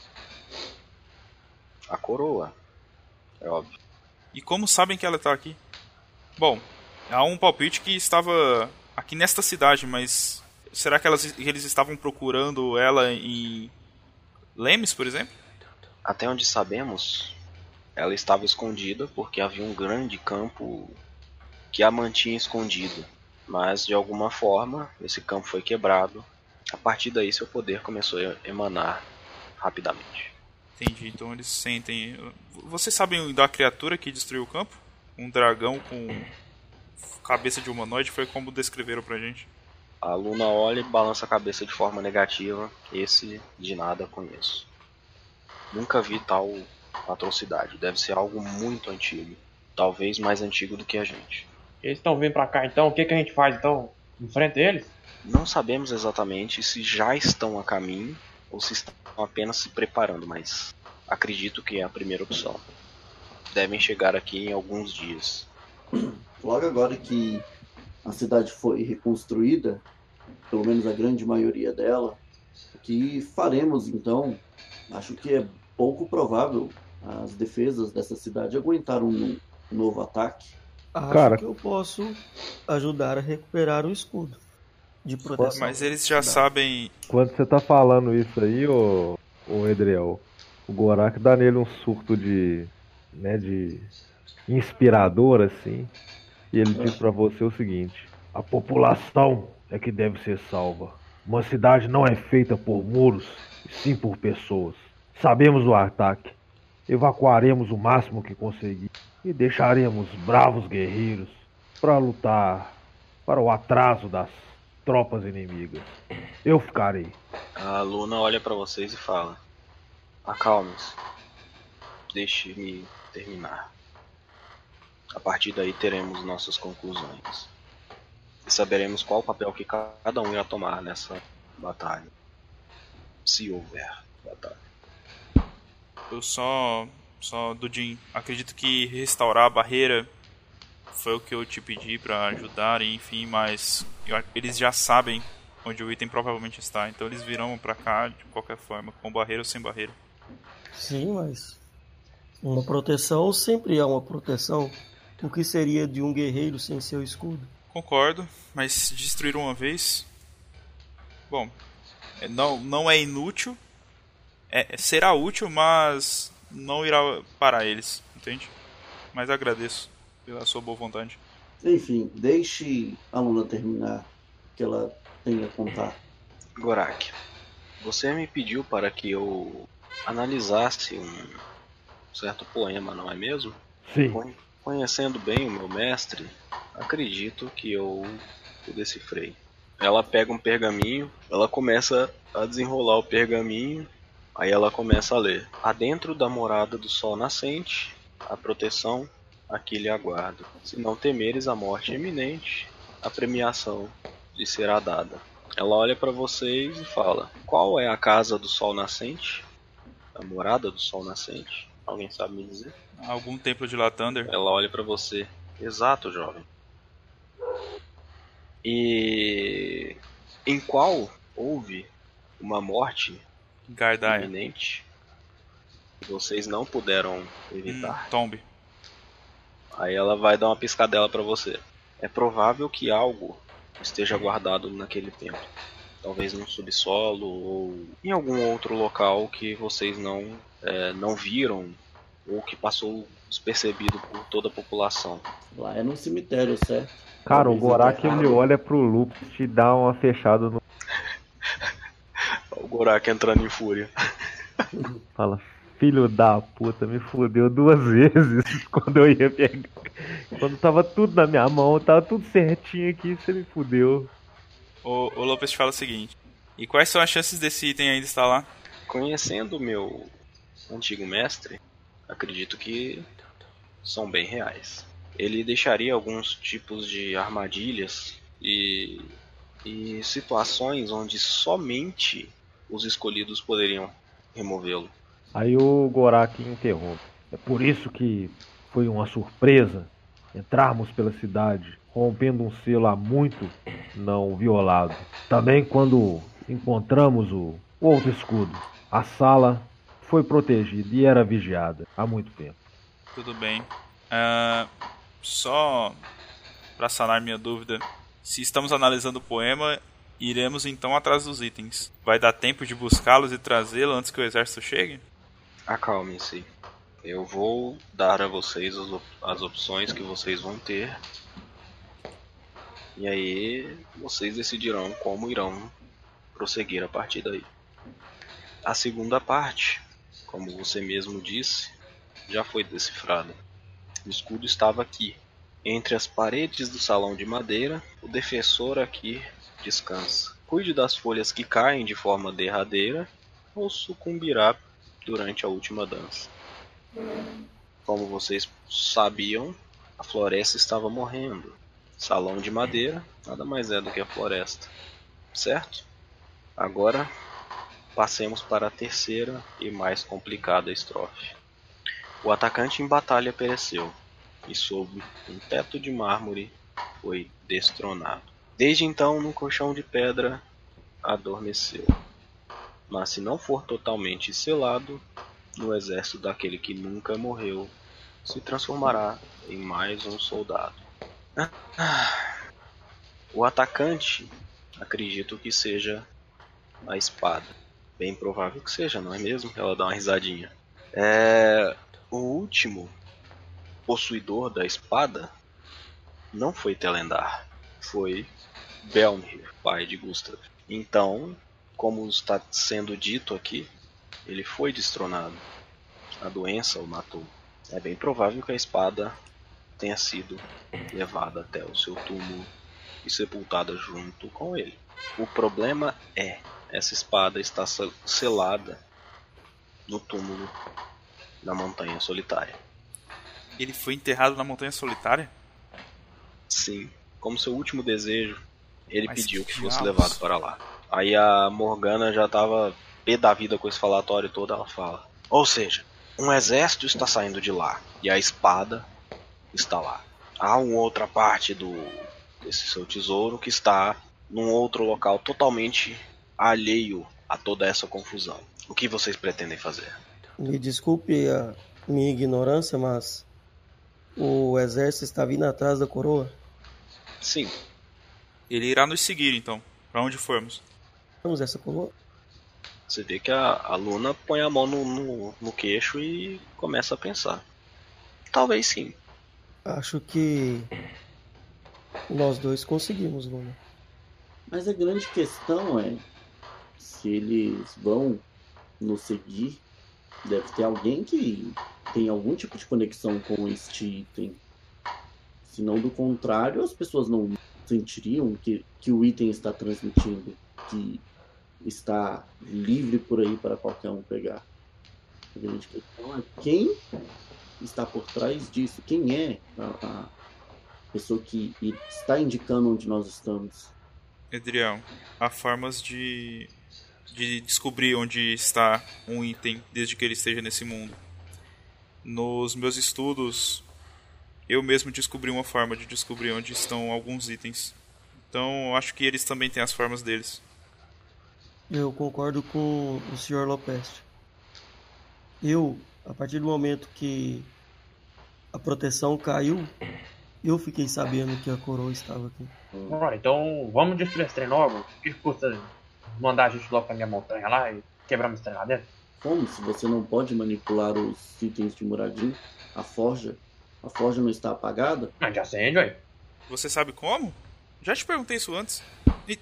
A coroa, é óbvio. E como sabem que ela está aqui? Bom, há um palpite que estava aqui nesta cidade, mas será que elas, eles estavam procurando ela em Lemes, por exemplo? Até onde sabemos, ela estava escondida porque havia um grande campo que a mantinha escondida. Mas de alguma forma, esse campo foi quebrado. A partir daí, seu poder começou a emanar rapidamente. Entendi, então eles sentem... Vocês sabem da criatura que destruiu o campo? Um dragão com cabeça de humanoide, foi como descreveram pra gente. A Luna olha e balança a cabeça de forma negativa. Esse de nada conheço. Nunca vi tal atrocidade. Deve ser algo muito antigo. Talvez mais antigo do que a gente. Eles estão vindo pra cá então, o que, que a gente faz então? Enfrenta eles? Não sabemos exatamente se já estão a caminho ou se estão apenas se preparando, mas acredito que é a primeira opção. devem chegar aqui em alguns dias. Logo agora que a cidade foi reconstruída, pelo menos a grande maioria dela, o que faremos então? Acho que é pouco provável as defesas dessa cidade aguentar um novo ataque. Acho Cara. que eu posso ajudar a recuperar o escudo de proteção. Mas eles já da cidade. sabem. Quando você tá falando isso aí, ô, ô Edriel, o Gorak dá nele um surto de, né, de inspirador, assim, e ele diz pra você o seguinte: a população é que deve ser salva. Uma cidade não é feita por muros, e sim por pessoas. Sabemos o ataque. Evacuaremos o máximo que conseguir e deixaremos bravos guerreiros para lutar para o atraso das tropas inimigas. Eu ficarei. A Luna olha pra vocês e fala: acalme-se. Deixe-me terminar. A partir daí teremos nossas conclusões. E saberemos qual papel que cada um irá tomar nessa batalha. Se houver batalha. Eu só. Só, Dudin, acredito que restaurar a barreira foi o que eu te pedi pra ajudar, enfim, mas eu, eles já sabem onde o item provavelmente está, então eles virão pra cá de qualquer forma, com barreira ou sem barreira. Sim, mas uma proteção sempre é uma proteção. O que seria de um guerreiro sem seu escudo? Concordo, mas destruir uma vez... Bom, não, não é inútil, é, será útil, mas não irá parar eles, entende? Mas agradeço pela sua boa vontade. Enfim, deixe a Luna terminar o que ela tem a contar. Gorak, você me pediu para que eu analisasse um certo poema, não é mesmo? Sim. Conhecendo bem o meu mestre, acredito que eu o decifrei. Ela pega um pergaminho, ela começa a desenrolar o pergaminho, aí ela começa a ler. Adentro da morada do sol nascente, a proteção aqui lhe aguarda. Se não temeres a morte iminente, a premiação lhe será dada. Ela olha para vocês e fala: qual é a casa do sol nascente? A morada do sol nascente? Alguém sabe me dizer? Algum templo de Lathander? Ela olha pra você. Exato, jovem. E em qual houve uma morte Gardaia. iminente que vocês não puderam evitar? Hum, Tomb. Aí ela vai dar uma piscadela pra você. É provável que algo esteja guardado naquele templo. Talvez num subsolo ou em algum outro local que vocês não, é, não viram ou que passou despercebido por toda a população. Lá é num cemitério, certo? Cara, o Talvez Gorak enterrado. ele olha pro Lupus e te dá uma fechada no. O Gorak entrando em fúria. Fala, filho da puta, me fudeu duas vezes quando eu ia pegar. Quando tava tudo na minha mão, tava tudo certinho aqui, você me fudeu. O, o Lopes fala o seguinte: e quais são as chances desse item ainda estar lá? Conhecendo o meu antigo mestre, acredito que são bem reais. Ele deixaria alguns tipos de armadilhas e, e situações onde somente os escolhidos poderiam removê-lo. Aí o Gorak interrompe. É por isso que foi uma surpresa entrarmos pela cidade, rompendo um selo há muito não violado. Também quando encontramos o, o outro escudo, a sala foi protegida e era vigiada há muito tempo. Tudo bem. Uh, só para sanar minha dúvida, se estamos analisando o poema, iremos então atrás dos itens. Vai dar tempo de buscá-los e trazê-los antes que o exército chegue? Acalmem-se. Eu vou dar a vocês as, op- as opções que vocês vão ter. E aí vocês decidirão como irão prosseguir a partir daí. A segunda parte, como você mesmo disse, já foi decifrada. O escudo estava aqui. Entre as paredes do salão de madeira, o defensor aqui descansa. Cuide das folhas que caem de forma derradeira ou sucumbirá durante a última dança. Como vocês sabiam, a floresta estava morrendo. Salão de madeira nada mais é do que a floresta, certo? Agora passemos para a terceira e mais complicada estrofe. O atacante em batalha pereceu, e sob um teto de mármore foi destronado. Desde então, no colchão de pedra, adormeceu. Mas se não for totalmente selado, no exército daquele que nunca morreu, se transformará em mais um soldado. O atacante, acredito que seja a espada. Bem provável que seja, não é mesmo? Ela dá uma risadinha. É... O último possuidor da espada não foi Telendar, foi Belmir, pai de Gustav. Então, como está sendo dito aqui, ele foi destronado. A doença o matou. É bem provável que a espada tenha sido levada até o seu túmulo e sepultada junto com ele. O problema é, essa espada está selada no túmulo da Montanha Solitária. Ele foi enterrado na Montanha Solitária? Sim, como seu último desejo, ele Mas pediu que, que fosse diabos? levado para lá. Aí a Morgana já estava pé da vida com esse falatório todo, ela fala: ou seja, um exército está saindo de lá e a espada está lá. Há uma outra parte do desse seu tesouro que está num outro local totalmente alheio a toda essa confusão. O que vocês pretendem fazer? Me desculpe a minha ignorância, mas o exército está vindo atrás da coroa? Sim, Ele irá nos seguir, então, pra onde formos. Vamos essa coroa? você vê que a, a Luna põe a mão no, no, no queixo e começa a pensar. Talvez sim. Acho que nós dois conseguimos, Luna. Mas a grande questão é, se eles vão nos seguir, deve ter alguém que tem algum tipo de conexão com este item. Senão, do contrário, as pessoas não sentiriam que, que o item está transmitindo, que está livre por aí para qualquer um pegar. A grande questão é quem está por trás disso, quem é a, a pessoa que está indicando onde nós estamos. Edriel, há formas de, de descobrir onde está um item desde que ele esteja nesse mundo. Nos meus estudos, eu mesmo descobri uma forma de descobrir onde estão alguns itens. Então, eu acho que eles também têm as formas deles. Eu concordo com o senhor Lopes. Eu, a partir do momento que a proteção caiu, eu fiquei sabendo que a coroa estava aqui. Bora, então vamos destruir esse trem logo. O que custa mandar a gente logo pra minha montanha lá e quebrar esse trem lá dentro? Como se você não pode manipular os itens de Muradin, a forja, a forja não está apagada? A gente acende, ué. Você sabe como? Já te perguntei isso antes. E-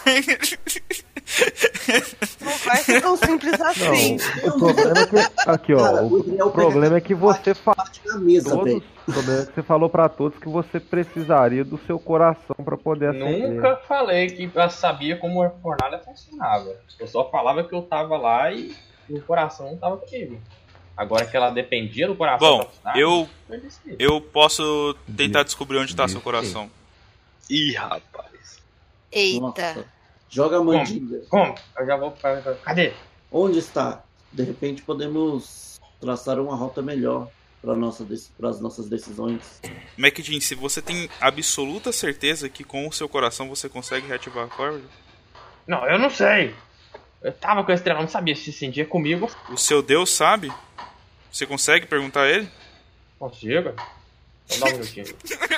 Não vai ser tão simples assim. O problema é que. Aqui, ó. Cara, o Adriel problema pega é que você fala. parte da mesa, Todos, velho. o problema é que você falou pra todos que você precisaria do seu coração pra poder acender. Nunca falei que eu sabia como a fornalha funcionava. Eu só falava que eu tava lá e o coração tava comigo. Agora que ela dependia do coração. Bom, pra funcionar, eu, eu decidi. eu posso tentar descobrir onde está seu coração. Ih, rapaz. Eita. Nossa. Joga a mandinga. Como? Eu já vou pra... Cadê? Onde está? De repente podemos traçar uma rota melhor para nossa, as nossas decisões. MacDean, se você tem absoluta certeza que com o seu coração você consegue reativar a corda, Não, eu não sei. Eu tava com esse trem, eu não sabia se sentia comigo. o seu Deus sabe? Você consegue perguntar a ele? Consigo? Então dá um minutinho.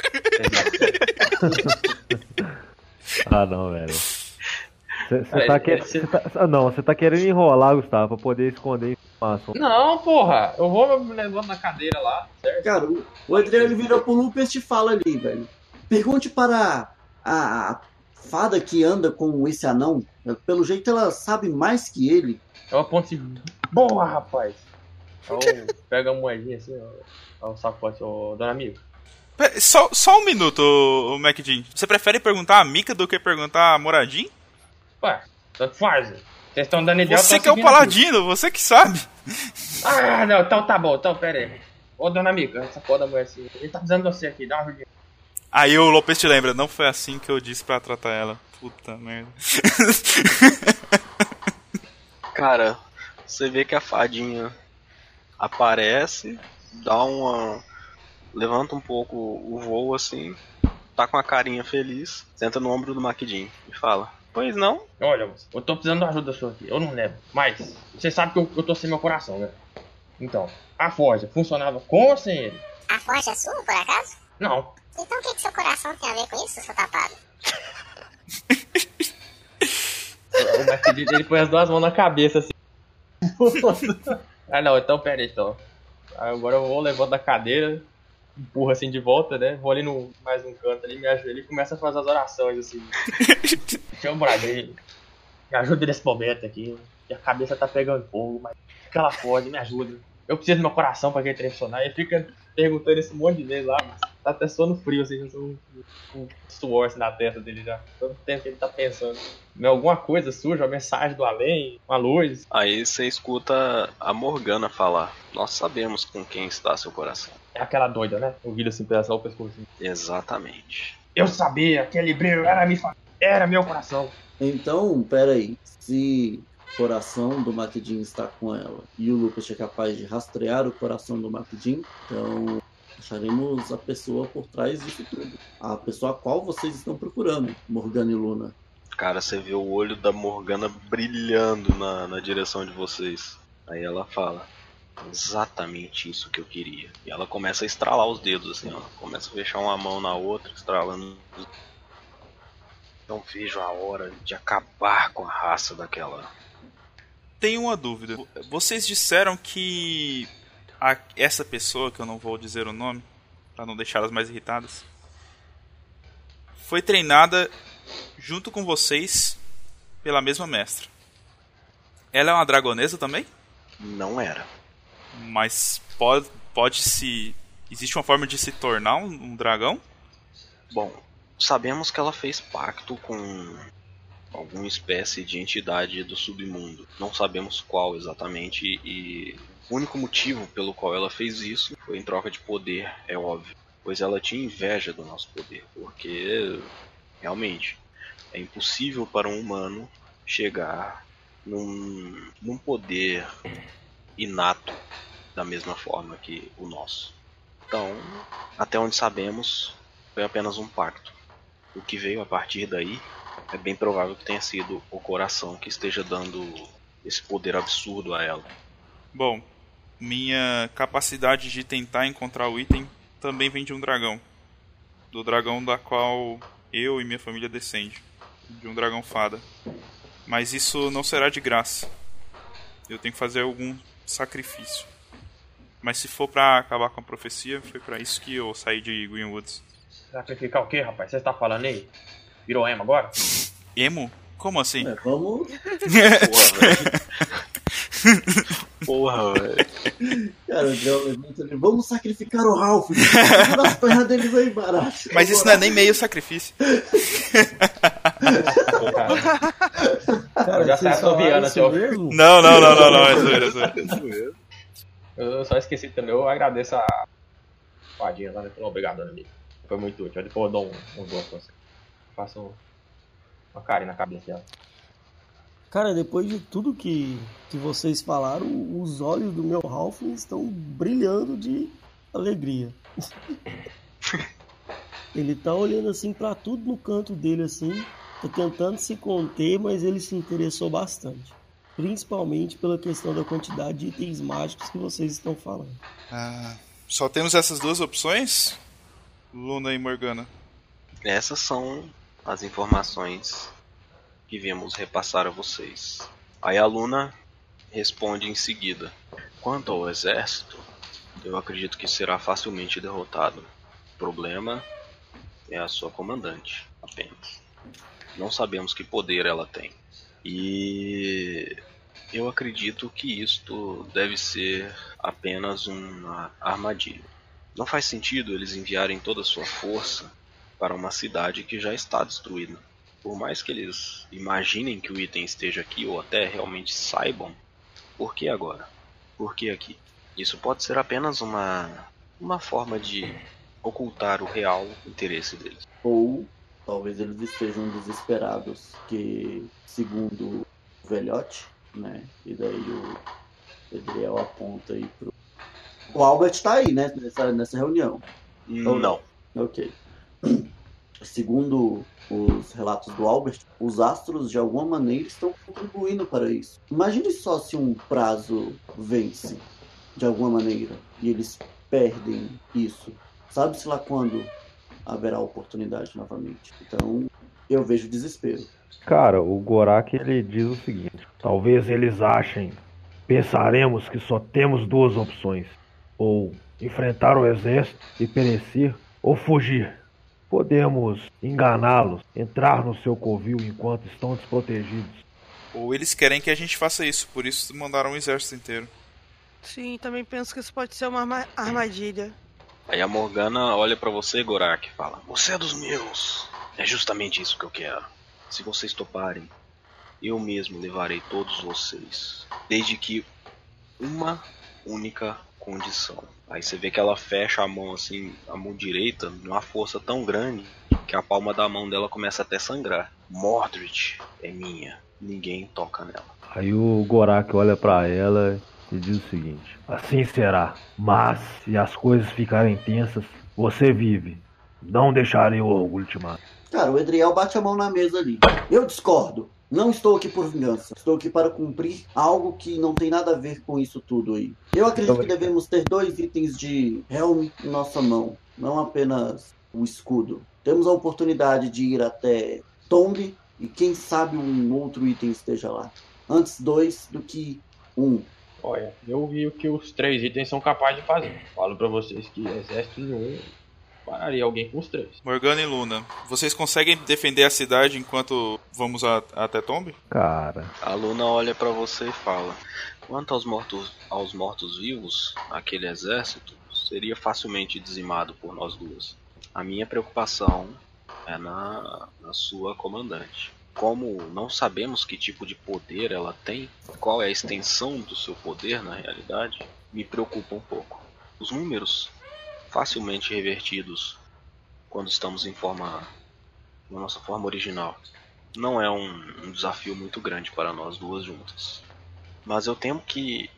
Ah, não, velho. Você Ah, tá, ele- que... ele- cê tá... ah, não, você tá querendo enrolar, Gustavo, pra poder esconder informação. Não, porra. Eu vou me levando na cadeira lá, certo? Cara, o o Adriel ele vira pro Lupus e fala ali, velho. Pergunte para a, a fada que anda com esse anão. Pelo jeito ela sabe mais que ele. Eu aponto assim, boa, rapaz. Então, pega a moedinha assim, ó, o sacote, ó, dona amiga. Pera, Só, só um minuto, ô, ô, MacDean. Você prefere perguntar a Mika do que perguntar a Moradin? Ué, tanto faz. Vocês estão dando ideia, eu Você tô que é o seguindo paladino, você que sabe. tudo. Ah, não, então tá bom, então pera aí. Ô, dona amiga, essa porra da mulher assim, ele tá precisando de você aqui, dá uma ajudinha. Aí o Lopes te lembra, não foi assim que eu disse pra tratar ela. Puta merda. Cara, você vê que a fadinha aparece dá uma... levanta um pouco o voo assim, tá com a carinha feliz, senta no ombro do Maquidinho e fala: pois não? Olha, moço, eu tô precisando de ajuda sua aqui, eu não lembro. Mas, você sabe que eu, eu tô sem meu coração, né? Então, a forja funcionava com ou sem ele? A forja é sua, por acaso? Não. Então o que, que seu coração tem a ver com isso, seu tapado? O Maquidinho, ele põe as duas mãos na cabeça assim. Ah não, então pera aí, então. Agora eu vou levando da cadeira, empurro assim de volta, né? Vou ali no mais um canto ali, me ajoelho e começo a fazer as orações assim. Chama o Braguinho, me ajuda nesse momento aqui. Minha cabeça tá pegando fogo, mas aquela forja, me ajuda. Eu preciso do meu coração pra aquele trem funcionar. Ele fica perguntando esse monte de vezes lá, mas tá até suando frio, assim, um, um suor assim, na testa dele já. Todo tempo que ele tá pensando. Alguma coisa surge, uma mensagem do além, uma luz. Aí você escuta a Morgana falar: nós sabemos com quem está seu coração. É aquela doida, né? O Guilherme se pensar o pescoço. Exatamente. Eu sabia, aquele brilho era, me... era meu coração. Então, peraí. Se o coração do Maquidinho está com ela e o Lucas é capaz de rastrear o coração do Maquidinho, então acharemos a pessoa por trás disso tudo. A pessoa a qual vocês estão procurando, Morgana e Luna. Cara, você vê o olho da Morgana brilhando na, na direção de vocês. Aí ela fala: exatamente isso que eu queria. E ela começa a estralar os dedos assim, ó. Começa a fechar uma mão na outra, estralando. Não vejo a hora de acabar com a raça daquela. Tenho uma dúvida. Vocês disseram que a, essa pessoa, que eu não vou dizer o nome, para não deixá-las mais irritadas, foi treinada junto com vocês pela mesma mestra. Ela é uma dragonesa também? Não era. Mas pode, pode se... existe uma forma de se tornar um, um dragão? Bom, sabemos que ela fez pacto com alguma espécie de entidade do submundo. Não sabemos qual exatamente, e o único motivo pelo qual ela fez isso foi em troca de poder, é óbvio. Pois ela tinha inveja do nosso poder, porque realmente é impossível para um humano chegar num, num poder inato da mesma forma que o nosso. Então, até onde sabemos, foi apenas um pacto. O que veio a partir daí é bem provável que tenha sido o coração que esteja dando esse poder absurdo a ela. Bom, minha capacidade de tentar encontrar o item também vem de um dragão. Do dragão da qual eu e minha família descende. De um dragão fada. Mas isso não será de graça. Eu tenho que fazer algum sacrifício. Mas se for pra acabar com a profecia, foi pra isso que eu saí de Greenwoods. Sacrificar o quê, rapaz? Você tá falando aí? Virou emo agora? Emo? Como assim? É, vamos. Porra, velho. Cara, o vamos sacrificar o Ralph. As pernas dele vai embaraço. Mas isso não é nem meio sacrifício. Cara, Eu já vocês saio assobiando falaram assim, isso ó. mesmo? Não, não, não, não, não. É zoeira, é zoeira. Eu só esqueci também, eu agradeço a Fadinha lá, né? Obrigado, amigo. Foi muito útil. Depois eu dou um, uns dois pra você. Faço um, uma carinha na cabeça dela. Cara, depois de tudo que, que vocês falaram, os olhos do meu Ralph estão brilhando de alegria. Ele tá olhando assim pra tudo no canto dele assim, tá tentando se conter, mas ele se interessou bastante. Principalmente pela questão da quantidade de itens mágicos que vocês estão falando. Ah, só temos essas duas opções? Luna e Morgana. Essas são as informações que viemos repassar a vocês. Aí a Luna responde em seguida: quanto ao exército, eu acredito que será facilmente derrotado. O problema é a sua comandante, apenas. Não sabemos que poder ela tem. E eu acredito que isto deve ser apenas uma armadilha. Não faz sentido eles enviarem toda a sua força para uma cidade que já está destruída. Por mais que eles imaginem que o item esteja aqui, ou até realmente saibam, por que agora? Por que aqui? Isso pode ser apenas uma, uma forma de ocultar o real interesse deles. Ou talvez eles estejam desesperados, que segundo o velhote, né? E daí o Edriel aponta aí pro O Albert tá aí, né? Nessa, nessa reunião. Não. Ok. Segundo os relatos do Albert, os astros de alguma maneira estão contribuindo para isso. Imagine só se um prazo vence de alguma maneira e eles perdem isso. Sabe-se lá quando haverá oportunidade novamente. Então, eu vejo desespero. Cara, o Gorak ele diz o seguinte: talvez eles achem, pensaremos que só temos duas opções: ou enfrentar o exército e perecer, ou fugir. Podemos enganá-los, entrar no seu covil enquanto estão desprotegidos. Ou eles querem que a gente faça isso, por isso mandaram o exército inteiro. Sim, também penso que isso pode ser uma arma- armadilha. Aí a Morgana olha pra você, Gorak, e fala: você é dos meus. É justamente isso que eu quero. Se vocês toparem, eu mesmo levarei todos vocês. Desde que uma única condição. Aí você vê que ela fecha a mão assim, a mão direita, numa força tão grande que a palma da mão dela começa até a sangrar. Mordred é minha. Ninguém toca nela. Aí o Gorak olha pra ela e diz o seguinte: assim será, mas se as coisas ficarem tensas, você vive. Não deixarei o orgulho te matar. Cara, o Edriel bate a mão na mesa ali. Eu discordo. Não estou aqui por vingança. Estou aqui para cumprir algo que não tem nada a ver com isso tudo aí. Eu acredito que devemos ter dois itens de Helm em nossa mão. Não apenas o escudo. Temos a oportunidade de ir até Tomb e quem sabe um outro item esteja lá. Antes dois do que um. Olha, eu vi o que os três itens são capazes de fazer. Falo pra vocês que exército nenhum pararia alguém com os três. Morgana e Luna, vocês conseguem defender a cidade enquanto vamos a, até Tomb? Cara, A Luna olha pra você e fala: quanto aos mortos, aos mortos-vivos, aquele exército seria facilmente dizimado por nós duas. A minha preocupação é na, na sua comandante. Como não sabemos que tipo de poder ela tem, qual é a extensão do seu poder na realidade, me preocupa um pouco. Os números facilmente revertidos quando estamos em forma, na nossa forma original, não é um, um desafio muito grande para nós duas juntas. Mas eu temo que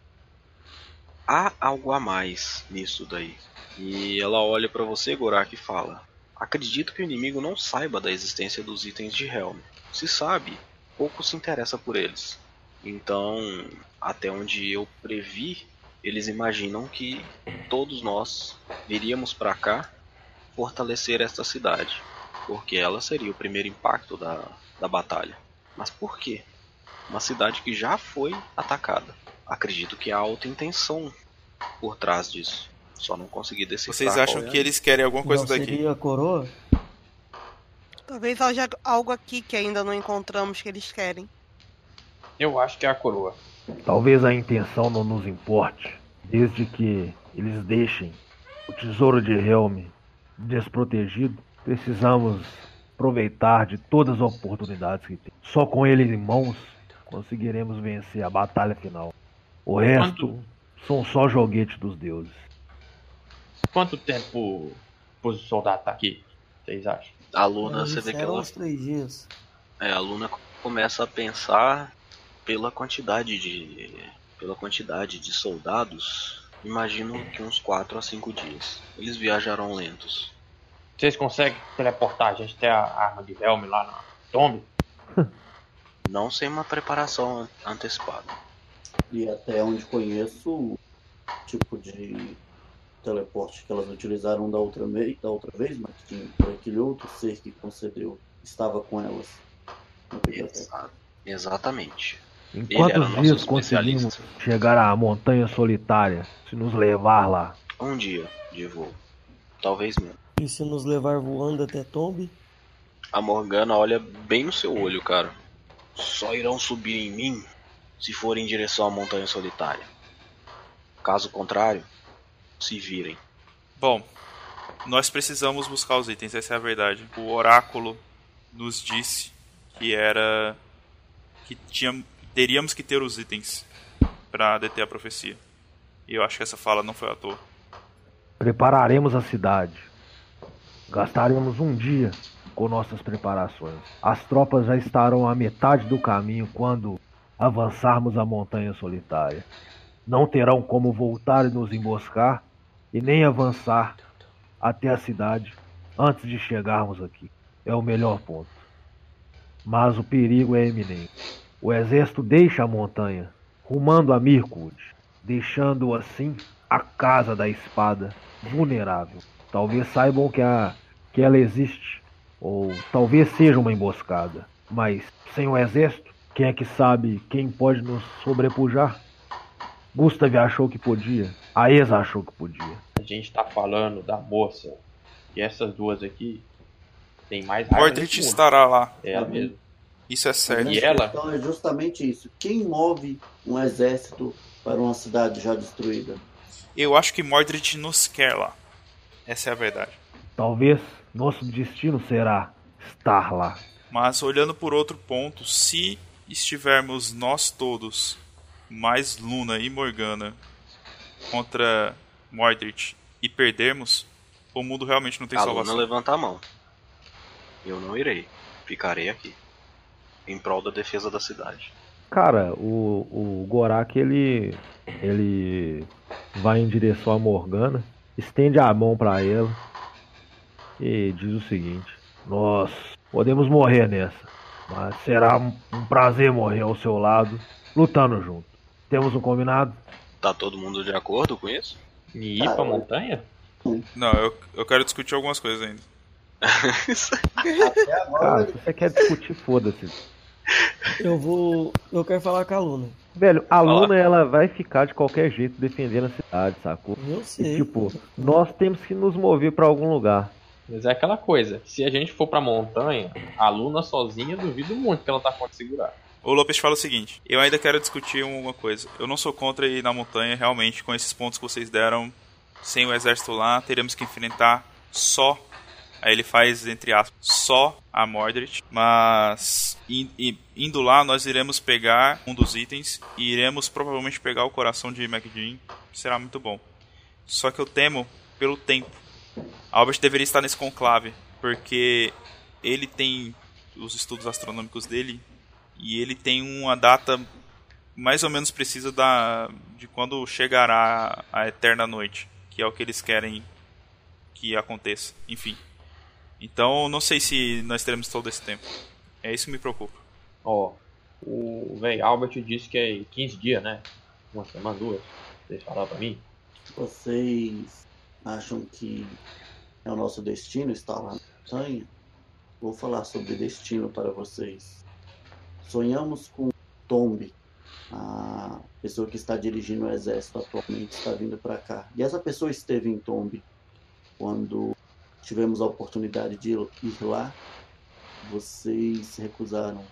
há algo a mais nisso daí. E ela olha para você, Gorak, e fala: acredito que o inimigo não saiba da existência dos itens de Helm. Se sabe, pouco se interessa por eles. Então, até onde eu previ, eles imaginam que todos nós viríamos para cá fortalecer esta cidade, porque ela seria o primeiro impacto da, da batalha. Mas por quê? Uma cidade que já foi atacada. Acredito que há outra intenção por trás disso. Só não consegui decifrar. Vocês acham qual é. que eles querem alguma coisa Não daqui? seria a coroa? Talvez haja algo aqui que ainda não encontramos que eles querem. Eu acho que é a coroa. talvez a intenção não nos importe, desde que eles deixem o tesouro de Helm desprotegido. Precisamos aproveitar de todas as oportunidades que tem. Só com ele em mãos conseguiremos vencer a batalha final. O resto são só joguetes dos deuses. Quanto tempo o soldado tá aqui, vocês acham? A Luna, você Eles vê que eram ela... uns três dias. É, a Luna começa a pensar pela quantidade de... Pela quantidade de soldados, imagino que uns quatro a cinco dias. Eles viajaram lentos. Vocês conseguem teleportar a gente até a arma de Helm lá na Tomb? Não sem uma preparação antecipada. E até onde conheço, o tipo de teleporte que elas utilizaram da outra, me... da outra vez, mas tinha por aquele outro ser que concedeu, estava com elas na biblioteca. Exa- Exatamente. Em Ele era quantos nosso dias conseguimos especialista. chegar à Montanha Solitária, se nos levar lá? Um dia de voo. Talvez menos. E se nos levar voando até Tomb? A Morgana olha bem no seu olho, cara. Só irão subir em mim se forem em direção à Montanha Solitária. Caso contrário, se virem. Bom, nós precisamos buscar os itens, essa é a verdade. O oráculo nos disse que era que tinha, teríamos que ter os itens para deter a profecia. E eu acho que essa fala não foi à toa. Prepararemos a cidade. Gastaremos um dia com nossas preparações. As tropas já estarão à metade do caminho quando avançarmos a Montanha Solitária. não terão como voltar e nos emboscar e nem avançar até a cidade antes de chegarmos aqui. É o melhor ponto. Mas o perigo é iminente. O exército deixa a montanha, rumando a Mirkwood, deixando assim a Casa da Espada vulnerável. Talvez saibam que, a, que ela existe, ou talvez seja uma emboscada. Mas sem o exército, quem é que sabe quem pode nos sobrepujar? Gustav achou que podia, a Eza achou que podia. A gente tá falando da moça, e essas duas aqui tem mais raiva. Mordred estará lá. É ela mesmo. Isso é certo. E ela? Então é justamente isso. Quem move um exército para uma cidade já destruída? Eu acho que Mordred nos quer lá. Essa é a verdade. Talvez nosso destino será estar lá. Mas olhando por outro ponto, se estivermos nós todos, mais Luna e Morgana, contra Mordred e perdermos, o mundo realmente não tem a salvação. Luna levanta a mão. Eu não irei. Ficarei aqui. Em prol da defesa da cidade. Cara, o, o Gorak, ele, ele vai em direção a Morgana, estende a mão pra ela e diz o seguinte: nós podemos morrer nessa, mas será um, um prazer morrer ao seu lado, lutando junto. Temos um combinado? Tá todo mundo de acordo com isso? E ir pra montanha? Não, eu, eu quero discutir algumas coisas ainda. Até agora. Cara, se você quer discutir, foda-se. Eu vou. Eu quero falar com a Luna. Velho, a Luna, ela vai ficar de qualquer jeito defendendo a cidade, sacou? Eu sei. E, tipo, nós temos que nos mover pra algum lugar. Mas é aquela coisa, se a gente for pra montanha, a Luna sozinha, duvido muito que ela tá pode segurar. O Lopes fala o seguinte: eu ainda quero discutir uma coisa. Eu não sou contra ir na montanha, realmente, com esses pontos que vocês deram. Sem o exército lá, teremos que enfrentar só. Aí ele faz, entre aspas, só a Mordred. Mas in, in, indo lá, nós iremos pegar um dos itens e iremos provavelmente pegar o coração de MacJean. Será muito bom. Só que eu temo pelo tempo. Albert deveria estar nesse conclave, porque ele tem os estudos astronômicos dele e ele tem uma data mais ou menos precisa da, de quando chegará a Eterna Noite, que é o que eles querem que aconteça. Enfim. Então, não sei se nós teremos todo esse tempo. É isso que me preocupa. Ó, o velho Albert disse que é quinze dias, né? Uma semana, duas. Vocês falaram pra mim? Vocês acham que é o nosso destino estar lá na montanha? Vou falar sobre destino para vocês. Sonhamos com Tombi, a pessoa que está dirigindo o exército atualmente está vindo para cá. E essa pessoa esteve em Tombi quando tivemos a oportunidade de ir lá. Vocês se recusaram.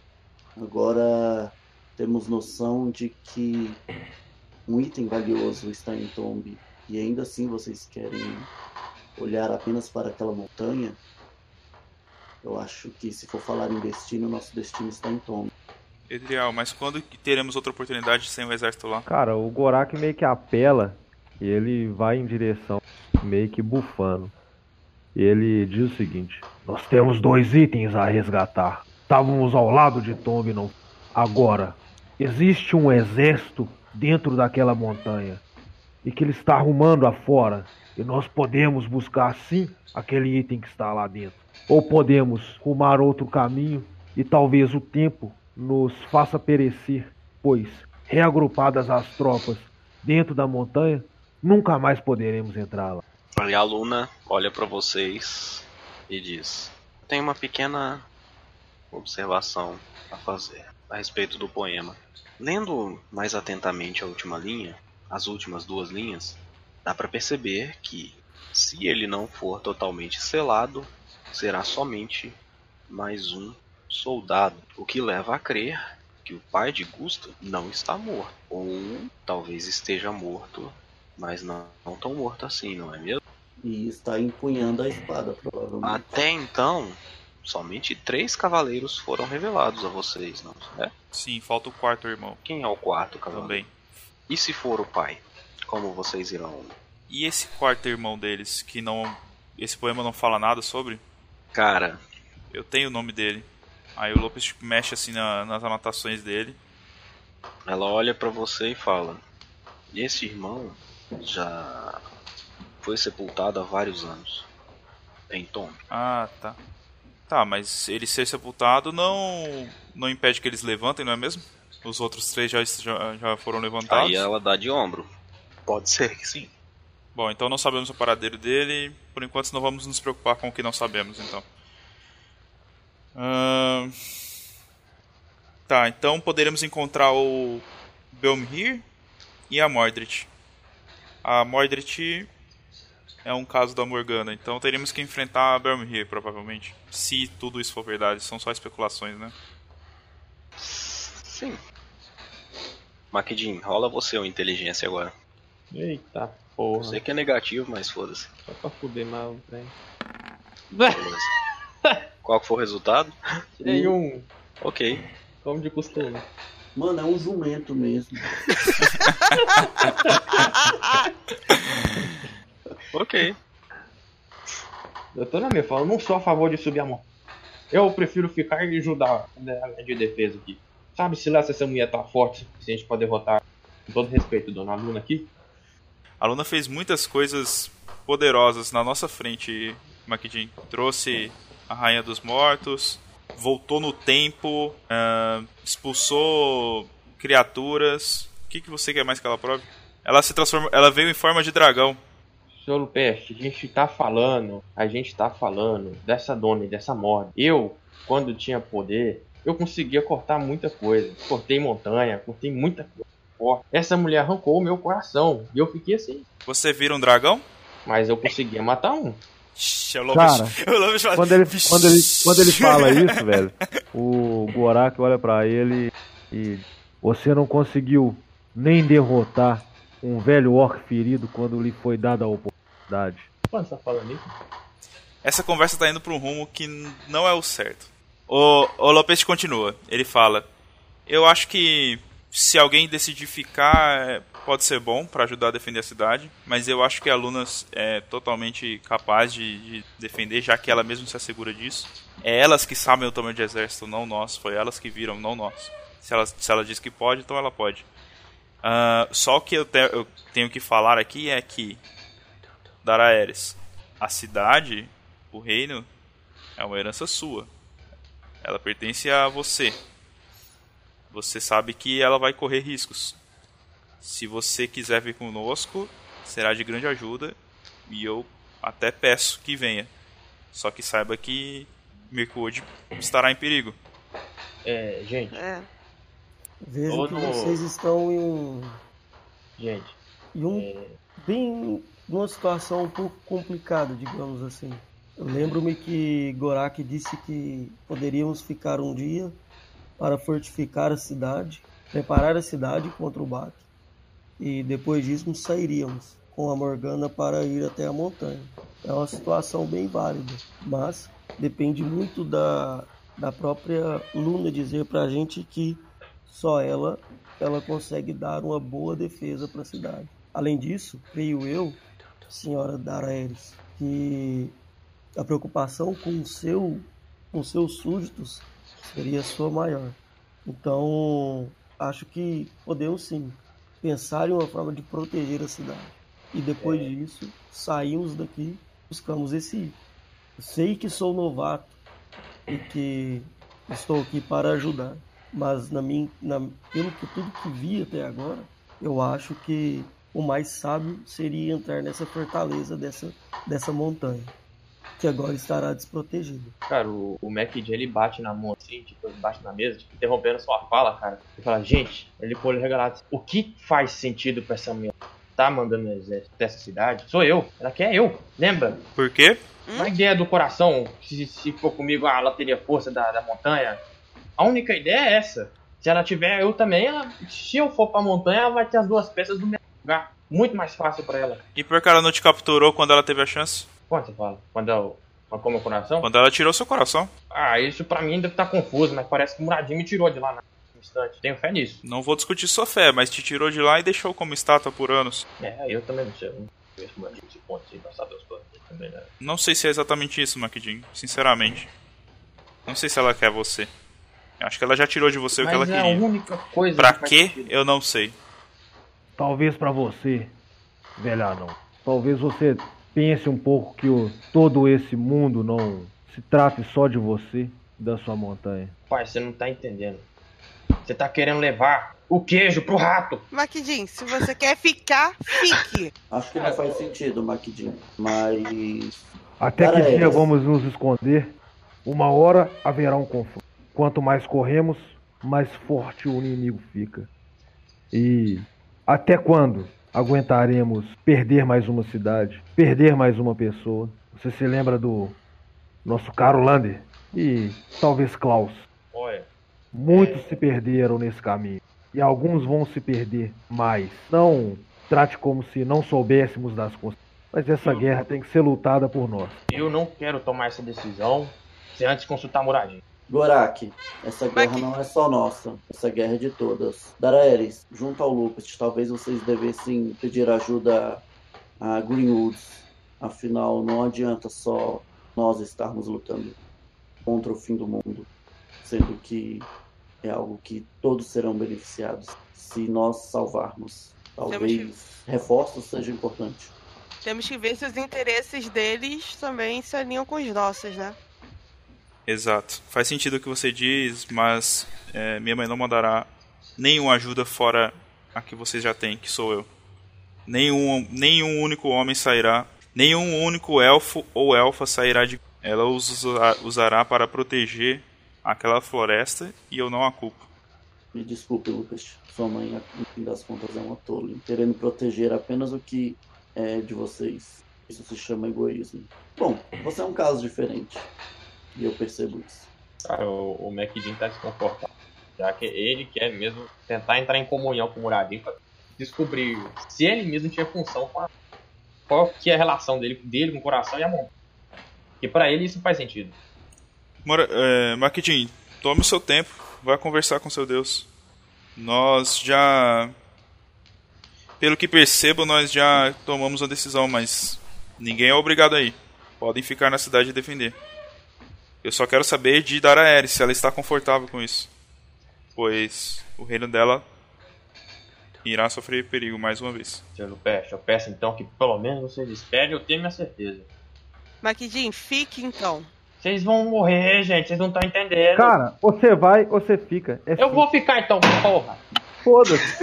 Agora temos noção de que um item valioso está em Tombi e ainda assim vocês querem olhar apenas para aquela montanha. Eu acho que se for falar em destino, nosso destino está em Tombi. Edriel, mas quando teremos outra oportunidade sem o exército lá? Cara, o Gorak meio que apela e ele vai em direção, meio que bufando. E ele diz o seguinte: nós temos dois itens a resgatar. Estávamos ao lado de Tombi, não. Agora, existe um exército dentro daquela montanha e que ele está arrumando afora. E nós podemos buscar sim aquele item que está lá dentro. Ou podemos rumar outro caminho e talvez o tempo nos faça perecer, pois, reagrupadas as tropas dentro da montanha, nunca mais poderemos entrar lá. Aí a Luna olha pra vocês e diz: tem uma pequena observação a fazer a respeito do poema. Lendo mais atentamente a última linha, as últimas duas linhas, dá pra perceber que, se ele não for totalmente selado, será somente mais um soldado, o que leva a crer que o pai de Gustav não está morto, ou talvez esteja morto, mas não, não tão morto assim, não é mesmo? E está empunhando a espada, provavelmente. Até então, somente três cavaleiros foram revelados a vocês, não é? Sim, falta o quarto irmão. Quem é o quarto cavaleiro? Também. E se for o pai? Como vocês irão? E esse quarto irmão deles, que não... esse poema não fala nada sobre? Cara... eu tenho o nome dele. Aí o Lopes mexe assim na, nas anotações dele. Ela olha pra você e fala: esse irmão já foi sepultado há vários anos. Em Tom. Ah, tá. Tá, mas ele ser sepultado não não impede que eles levantem, não é mesmo? Os outros três já, já, já foram levantados? Aí ela dá de ombro. Pode ser que sim. Bom, então não sabemos o paradeiro dele. Por enquanto não vamos nos preocupar com o que não sabemos, então. Uh... Tá, então poderemos encontrar o Belmhir e a Mordred. A Mordred é um caso da Morgana, então teríamos que enfrentar a Belmhir, provavelmente. Se tudo isso for verdade, são só especulações, né? Sim. Maquidin, rola você o inteligência agora. Eita porra. Eu sei que é negativo, mas foda-se. Só pra fuder mal o trem. Qual que foi o resultado? Tirei um. Ok. Como de costume. Mano, é um jumento mesmo. Ok. Doutor Namir, fala, não sou a favor de subir a mão. Eu prefiro ficar e ajudar a linha de defesa aqui. Sabe se lá se essa mulher tá forte o suficiente pra derrotar, com todo respeito, dona Luna aqui? A Luna fez muitas coisas poderosas na nossa frente, Maquidin. Trouxe a Rainha dos Mortos, voltou no tempo, uh, expulsou criaturas. O que, que você quer mais que ela prove? Ela se transformou, ela veio em forma de dragão. Senhor Lupeste, a gente tá falando, a gente tá falando dessa dona e dessa morte. Eu, quando tinha poder, eu conseguia cortar muita coisa. Cortei montanha, cortei muita coisa. Essa mulher arrancou o meu coração e eu fiquei assim. Você vira um dragão? Mas eu conseguia matar um. Cara, quando ele, quando, ele, quando ele fala isso, velho, o Gorak olha pra ele e... Você não conseguiu nem derrotar um velho orc ferido quando lhe foi dada a oportunidade. Quando você tá falando isso? Essa conversa tá indo pra um rumo que não é o certo. O, o Lopes continua. Ele fala: eu acho que se alguém decidir ficar, pode ser bom pra ajudar a defender a cidade, mas eu acho que a Luna é totalmente capaz de, de defender, já que ela mesma se assegura disso. É elas que sabem o tamanho de exército, não nós. Foi elas que viram, não nós. Se ela, se ela diz que pode, então ela pode. Uh, só o que eu, te, eu tenho que falar aqui é que Daraeris, a cidade, o reino, é uma herança sua. Ela pertence a você. Você sabe que ela vai correr riscos. Se você quiser vir conosco, será de grande ajuda. E eu até peço que venha. Só que saiba que Mirkwood estará em perigo. É, gente. É. Vejo que vocês estão em um... Gente. Em um... É... Bem... numa situação um pouco complicada, digamos assim. Eu lembro-me que Gorak disse que poderíamos ficar um dia para fortificar a cidade, preparar a cidade contra o Bak. E depois disso sairíamos com a Morgana para ir até a montanha. É uma situação bem válida, mas depende muito da, da própria Luna dizer para a gente que só ela, ela consegue dar uma boa defesa para a cidade. Além disso, creio eu, senhora Daraeris, que a preocupação com o seu, com seus súditos seria a sua maior. Então, acho que podemos sim pensar em uma forma de proteger a cidade. E depois é. disso, saímos daqui, buscamos esse item. Eu sei que sou novato e que estou aqui para ajudar, mas na minha, na, pelo que tudo que vi até agora, eu acho que o mais sábio seria entrar nessa fortaleza dessa, dessa montanha, que agora estará desprotegida. Cara, o, o MacD, ele bate na mão assim, tipo, ele bate na mesa, tipo, interrompendo a sua fala, cara. Ele fala, gente, ele foi regalado. O que faz sentido pra essa mulher tá mandando o exército dessa cidade? Sou eu. Ela quer eu. Lembra? Por quê? Hum? A ideia do coração, se, se for comigo, ah, ela teria força da, da montanha. A única ideia é essa. Se ela tiver, eu também, ela, se eu for pra montanha, ela vai ter as duas peças do mesmo lugar. Muito mais fácil pra ela. E por que ela não te capturou quando ela teve a chance? Quando você fala? Quando eu marcou meu coração? Quando ela tirou seu coração. Ah, isso pra mim deve estar confuso, mas parece que o Muradinho me tirou de lá no instante. Tenho fé nisso. Não vou discutir sua fé, mas te tirou de lá e deixou como estátua por anos. É, eu também não sei. Eu não vejo o Muradinho esse ponto assim, passar Deus planos também, né? Não sei se é exatamente isso, Maquidinho. Sinceramente. Não sei se ela quer você. Acho que ela já tirou de você mas o que ela é queria. A única coisa pra que quê? sentido. Eu não sei. talvez pra você, velha não. Talvez você pense um pouco que o, todo esse mundo não se trate só de você e da sua montanha. Pai, você não tá entendendo. Você tá querendo levar o queijo pro rato. Maquidinho, se você quer ficar, fique. Acho que não faz sentido, Maquidinho, mas... Até Para que dia eles. vamos nos esconder? Uma hora haverá um confronto. Quanto mais corremos, mais forte o inimigo fica. E até quando aguentaremos perder mais uma cidade, perder mais uma pessoa? Você se lembra do nosso caro Lander? E talvez Klaus. Olha. Muitos é... se perderam nesse caminho. E alguns vão se perder mais. Não trate como se não soubéssemos das consequências. Mas essa guerra tem que ser lutada por nós. Eu não quero tomar essa decisão sem antes consultar Muradin. Gorak, essa guerra Maqui... não é só nossa. Essa guerra é de todas. Daraeris, junto ao Lupus, talvez vocês devessem pedir ajuda a Greenwoods. Afinal, não adianta só nós estarmos lutando contra o fim do mundo. Sendo que é algo que todos serão beneficiados se nós salvarmos. Talvez que... reforços seja importante. Temos que ver se os interesses deles também se alinham com os nossos, né? Exato. Faz sentido o que você diz, mas é, minha mãe não mandará nenhuma ajuda fora a que vocês já têm, que sou eu. Nenhum, nenhum único homem sairá, nenhum único elfo ou elfa sairá de... Ela os usará para proteger aquela floresta e eu não a culpo. Me desculpe, Lucas. Sua mãe, no fim das contas, é uma tola, querendo proteger apenas o que é de vocês. Isso se chama egoísmo. Bom, você é um caso diferente. E eu percebo isso. Cara, o, o Maquidinho tá desconfortável. Já que ele quer mesmo tentar entrar em comunhão com o Muradin pra descobrir se ele mesmo tinha função com a... qual que é a relação dele, dele com o coração e a mão. E pra ele isso faz sentido. Mora, é, Maquidinho, tome o seu tempo. Vai conversar com seu Deus. Nós já... Pelo que percebo, nós já tomamos a decisão, mas ninguém é obrigado a ir. Podem ficar na cidade e defender. Eu só quero saber de Daraeris, se ela está confortável com isso. Pois o reino dela irá sofrer perigo mais uma vez. Senhor Lupeste, eu peço então que pelo menos vocês esperem, eu tenho minha certeza. Maquidinho, fique então. Vocês vão morrer, gente, vocês não estão entendendo. Cara, você vai ou você fica. É eu fica. vou ficar então, porra. Foda-se.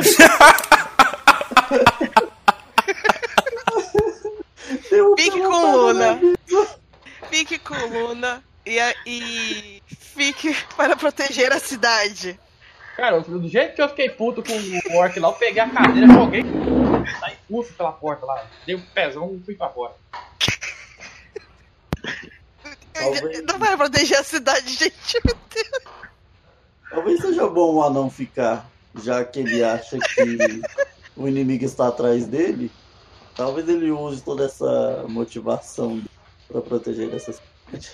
Fique com Luna. Fique com Luna. E, e fique para proteger a cidade. Cara, do jeito que eu fiquei puto com o orc lá, eu peguei a cadeira, joguei, saí pulso pela porta lá, dei um pezão e fui pra fora. Talvez... Não vai proteger a cidade, gente, meu Deus. Talvez seja bom o anão ficar, já que ele acha que o inimigo está atrás dele. Talvez ele use toda essa motivação para proteger essa cidade.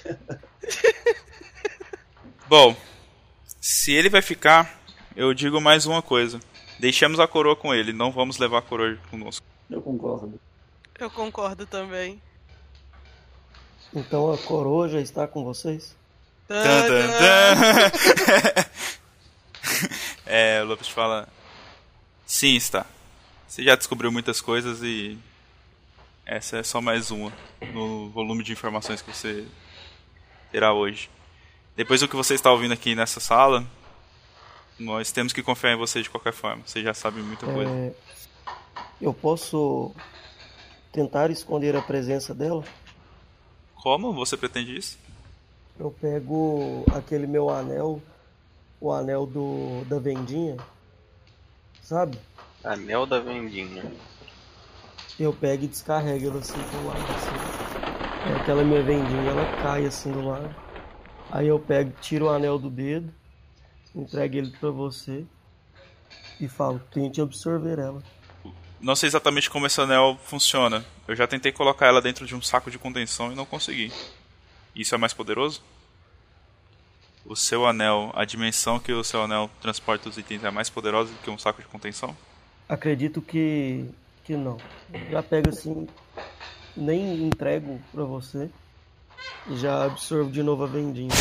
Bom, se ele vai ficar, eu digo mais uma coisa. Deixemos a coroa com ele, não vamos levar a coroa conosco. Eu concordo. Eu concordo também. Então a coroa já está com vocês? Tan, tan, tan. É, o Lopes fala: sim, está. Você já descobriu muitas coisas e essa é só mais uma no volume de informações que você terá hoje. Depois do que você está ouvindo aqui nessa sala, nós temos que confiar em você de qualquer forma. Você já sabe muita coisa. É... Eu posso tentar esconder a presença dela? Como você pretende isso? Eu pego aquele meu anel, o anel do da vendinha, sabe? Anel da vendinha. Eu pego e descarrego ela assim pro lado, assim. É, aquela minha vendinha, ela cai assim do lado. Aí eu pego, tiro o anel do dedo, entrego ele pra você e falo, tente absorver ela. Não sei exatamente como esse anel funciona. Eu já tentei colocar ela dentro de um saco de contenção e não consegui. Isso é mais poderoso? O seu anel, a dimensão que o seu anel transporta os itens é mais poderosa do que um saco de contenção? Acredito que, que não. Já pego assim, nem entrego pra você e já absorvo de novo a vendinha.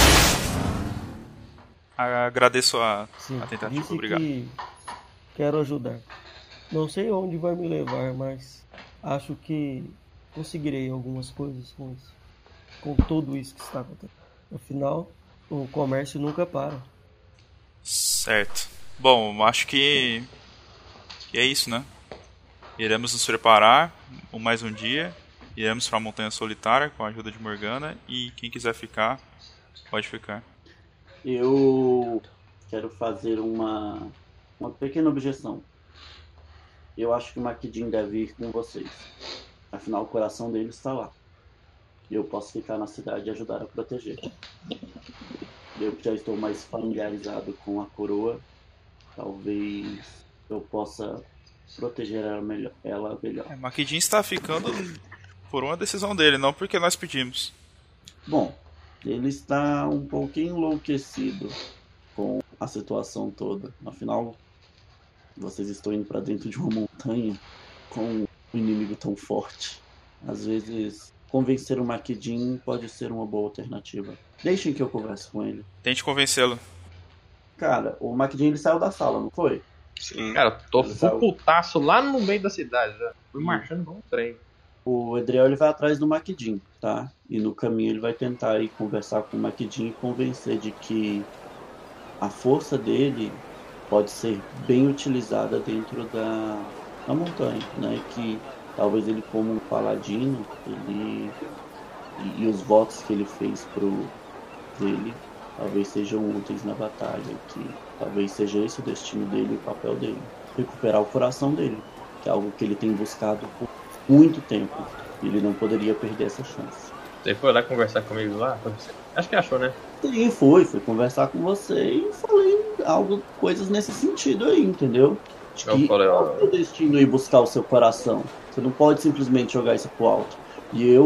Agradeço a, Sim, a tentativa, disse obrigado. Que quero ajudar. Não sei onde vai me levar, mas acho que conseguirei algumas coisas com isso. Com tudo isso que está acontecendo. Afinal, o comércio nunca para. Certo. Bom, acho que, que é isso, né? Iremos nos preparar um mais um dia. Iremos para a Montanha Solitária com a ajuda de Morgana. E quem quiser ficar, pode ficar. Eu quero fazer uma, uma pequena objeção. Eu acho que o Makidin deve ir com vocês. Afinal, o coração dele está lá. E eu posso ficar na cidade e ajudar a proteger. Eu já estou mais familiarizado com a coroa. Talvez eu possa proteger ela melhor. Ela melhor. É, Makidin está ficando por uma decisão dele, não porque nós pedimos. Bom, ele está um pouquinho enlouquecido com a situação toda. Afinal, vocês estão indo para dentro de uma montanha com um inimigo tão forte. Às vezes, convencer o Makidin pode ser uma boa alternativa. Deixem que eu converse com ele. Tente convencê-lo. Cara, o Makidin ele saiu da sala, não foi? Sim. Cara, tô full putaço lá no meio da cidade. Já. Fui marchando igual um trem. O Edriel ele vai atrás do Makidin, tá? E no caminho ele vai tentar ir conversar com o Makidin e convencer de que a força dele pode ser bem utilizada dentro da, da montanha, né? Que talvez ele, como um paladino, ele e, e os votos que ele fez pro dele talvez sejam úteis na batalha, que talvez seja esse o destino dele, o papel dele, recuperar o coração dele, que é algo que ele tem buscado por muito tempo. E ele não poderia perder essa chance. Você foi lá conversar comigo lá? Acho que achou, né? Sim, foi. Fui conversar com você e falei algo, coisas nesse sentido aí, entendeu? De que falei, é o seu destino ir buscar o seu coração. Você não pode simplesmente jogar isso pro alto. E eu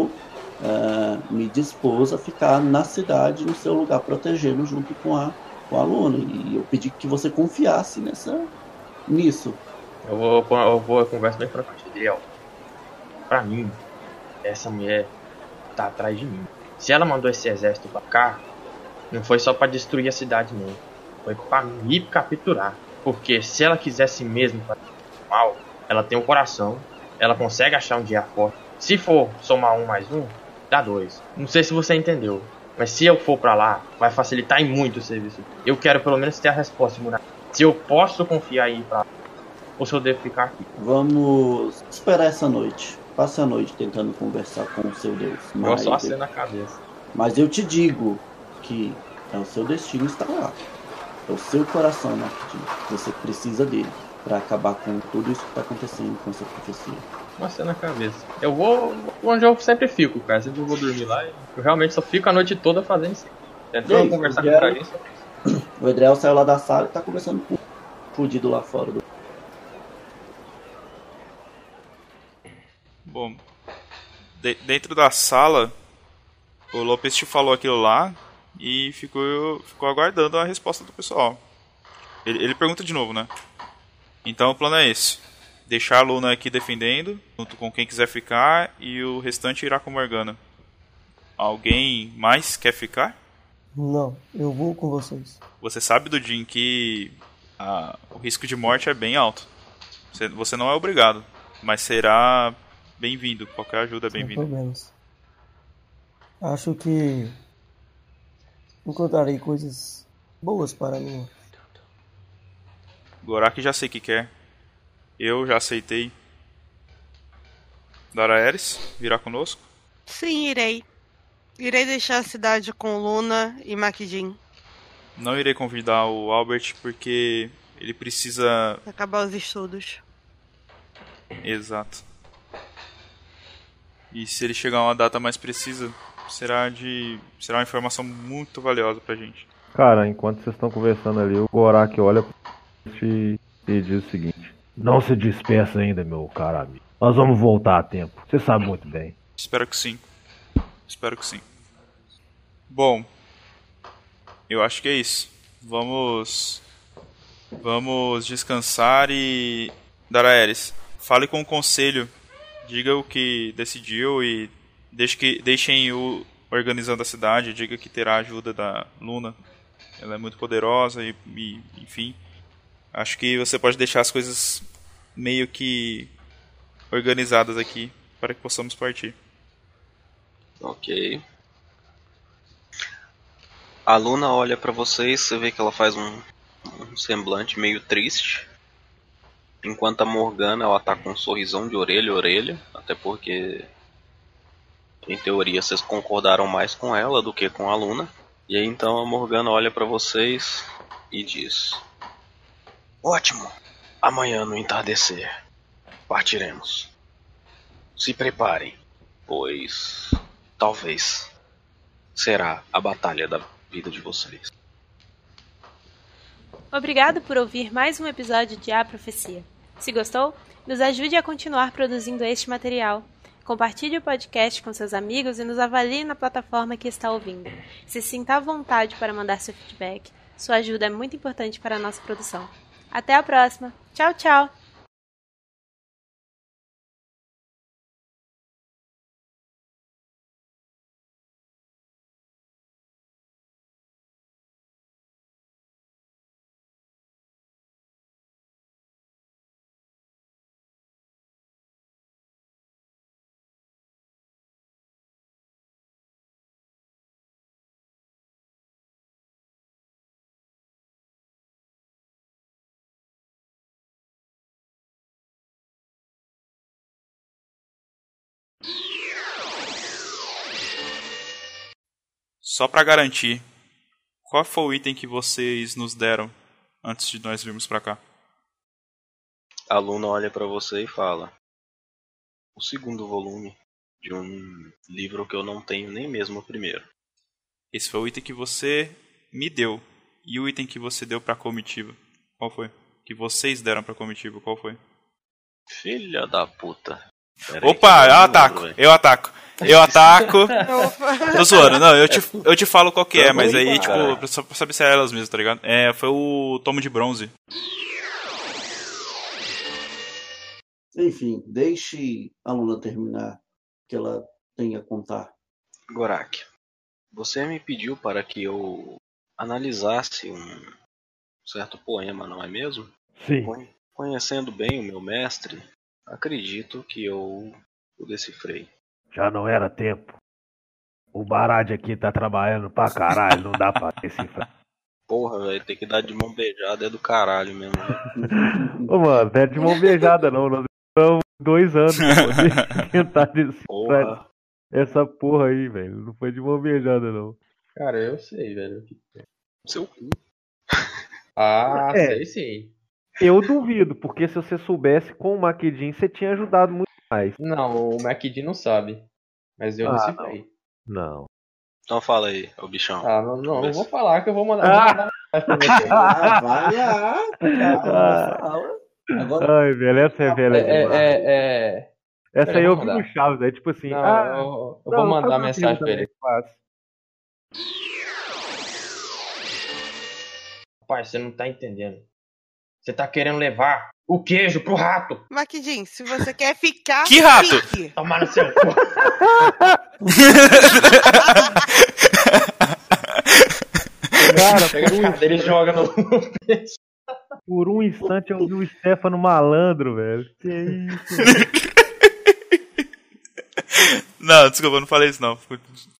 uh, me dispus a ficar na cidade, no seu lugar, protegendo junto com a, com a Luna. E eu pedi que você confiasse nessa, nisso. Eu vou, eu vou eu converso bem pra Adriel. Pra mim, essa mulher tá atrás de mim. Se ela mandou esse exército pra cá, não foi só pra destruir a cidade, não. Foi pra me capturar. Porque se ela quisesse mesmo fazer mal, ela tem um coração, ela consegue achar um dia forte. Se for somar um mais um, dá dois. Não sei se você entendeu, mas se eu for pra lá, vai facilitar em muito o serviço. Eu quero pelo menos ter a resposta, Murad. Se eu posso confiar em ir pra lá, ou se eu devo ficar aqui. Vamos esperar essa noite. Passe a noite tentando conversar com o seu Deus. Eu só aceno na cabeça. Mas eu te digo que é o seu destino estar lá. É o seu coração, Makidin. Você precisa dele para acabar com tudo isso que está acontecendo com essa profecia. Uma cena na cabeça. Eu vou onde eu sempre fico, cara. Sempre eu vou dormir lá e eu realmente só fico a noite toda fazendo isso. Tentando conversar com o cara. O Edriel saiu lá da sala e tá conversando com o fudido lá fora do. Bom, de- dentro da sala, o Lopes te falou aquilo lá e ficou, ficou aguardando a resposta do pessoal. Ele, ele pergunta de novo, né? Então o plano é esse: deixar a Luna aqui defendendo, junto com quem quiser ficar, e o restante irá com Morgana. Alguém mais quer ficar? Não, eu vou com vocês. Você sabe, Dudin, que a, o risco de morte é bem alto. Você, você não é obrigado, mas será bem-vindo. Qualquer ajuda é bem-vinda. Sem problemas. Acho que encontrarei coisas boas para mim. Gorak já sei o que quer. Eu já aceitei. Daraeris, virá conosco? Sim, irei. Irei deixar a cidade com Luna e Makidin. Não irei convidar o Albert porque ele precisa... acabar os estudos. Exato. E se ele chegar a uma data mais precisa, será de será uma informação muito valiosa pra gente. Cara, enquanto vocês estão conversando ali, o Gorak olha e diz o seguinte: não se despeça ainda, meu caro amigo. Nós vamos voltar a tempo. Você sabe muito bem. Espero que sim. Espero que sim. Bom, eu acho que é isso. Vamos vamos descansar e Daraeris, fale com o conselho. Diga o que decidiu e deixe que, deixem o organizando a cidade. Diga que terá a ajuda da Luna. Ela é muito poderosa e, e enfim. Acho que você pode deixar as coisas meio que organizadas aqui para que possamos partir. Ok. A Luna olha pra vocês, você vê que ela faz um, um semblante meio triste. Enquanto a Morgana, ela tá com um sorrisão de orelha a orelha, até porque em teoria vocês concordaram mais com ela do que com a Luna. E aí então a Morgana olha pra vocês e diz: ótimo, amanhã no entardecer partiremos. Se preparem, pois talvez será a batalha da vida de vocês. Obrigado por ouvir mais um episódio de A Profecia. Se gostou, nos ajude a continuar produzindo este material. Compartilhe o podcast com seus amigos e nos avalie na plataforma que está ouvindo. Se sinta à vontade para mandar seu feedback. Sua ajuda é muito importante para a nossa produção. Até a próxima. Tchau, tchau! Só pra garantir, qual foi o item que vocês nos deram antes de nós virmos pra cá? A Luna olha pra você e fala: o segundo volume de um livro que eu não tenho nem mesmo o primeiro. Esse foi o item que você me deu. E o item que você deu pra comitiva? Qual foi? Que vocês deram pra comitiva, qual foi? Filha da puta. Pera Opa, aí, eu ataco, lembro, eu ataco. Eu ataco. Tô zoando, não, eu te, eu te falo qual que é, mas aí, tipo, pra, só pra saber se é elas mesmo, tá ligado? É, foi o tomo de bronze. Enfim, deixe a Luna terminar, que ela tem a contar. Gorak, você me pediu para que eu analisasse um certo poema, não é mesmo? Sim. Conhecendo bem o meu mestre, acredito que eu o decifrei. Já não era tempo. O Barad aqui tá trabalhando pra caralho, não dá pra decifrar. Porra, velho, tem que dar de mão beijada é do caralho mesmo. Ô, mano, não é de mão beijada não, nós estamos dois anos pra poder tentar decifrar porra. Essa porra aí, velho. Não foi de mão beijada não. Cara, eu sei, velho. Seu cu. Ah, é, sei sim. Eu duvido, porque se você soubesse com o Maquidin, você tinha ajudado muito mais. Não, o Maquidin não sabe. Mas eu ah, decifrei. Não. não. Então fala aí, ô bichão. Ah, não, não, não vou falar que eu vou mandar. Ah, vou mandar ah vai lá. Ah. Agora... Ai, velho, essa é velha. É, é, é... Essa Pera, aí eu vi no Chaves, é tipo assim. Não, ah, eu, eu não, vou mandar mensagem pra ele. Rapaz, você não tá entendendo. Você tá querendo levar o queijo pro rato. Maquidin, se você quer ficar... Que rato? Fique. Tomar no seu cu. Cara, pega a cadeira e joga no peixe. Por um instante eu vi o Stefano malandro, velho. Que isso? Não, desculpa, eu não falei isso não.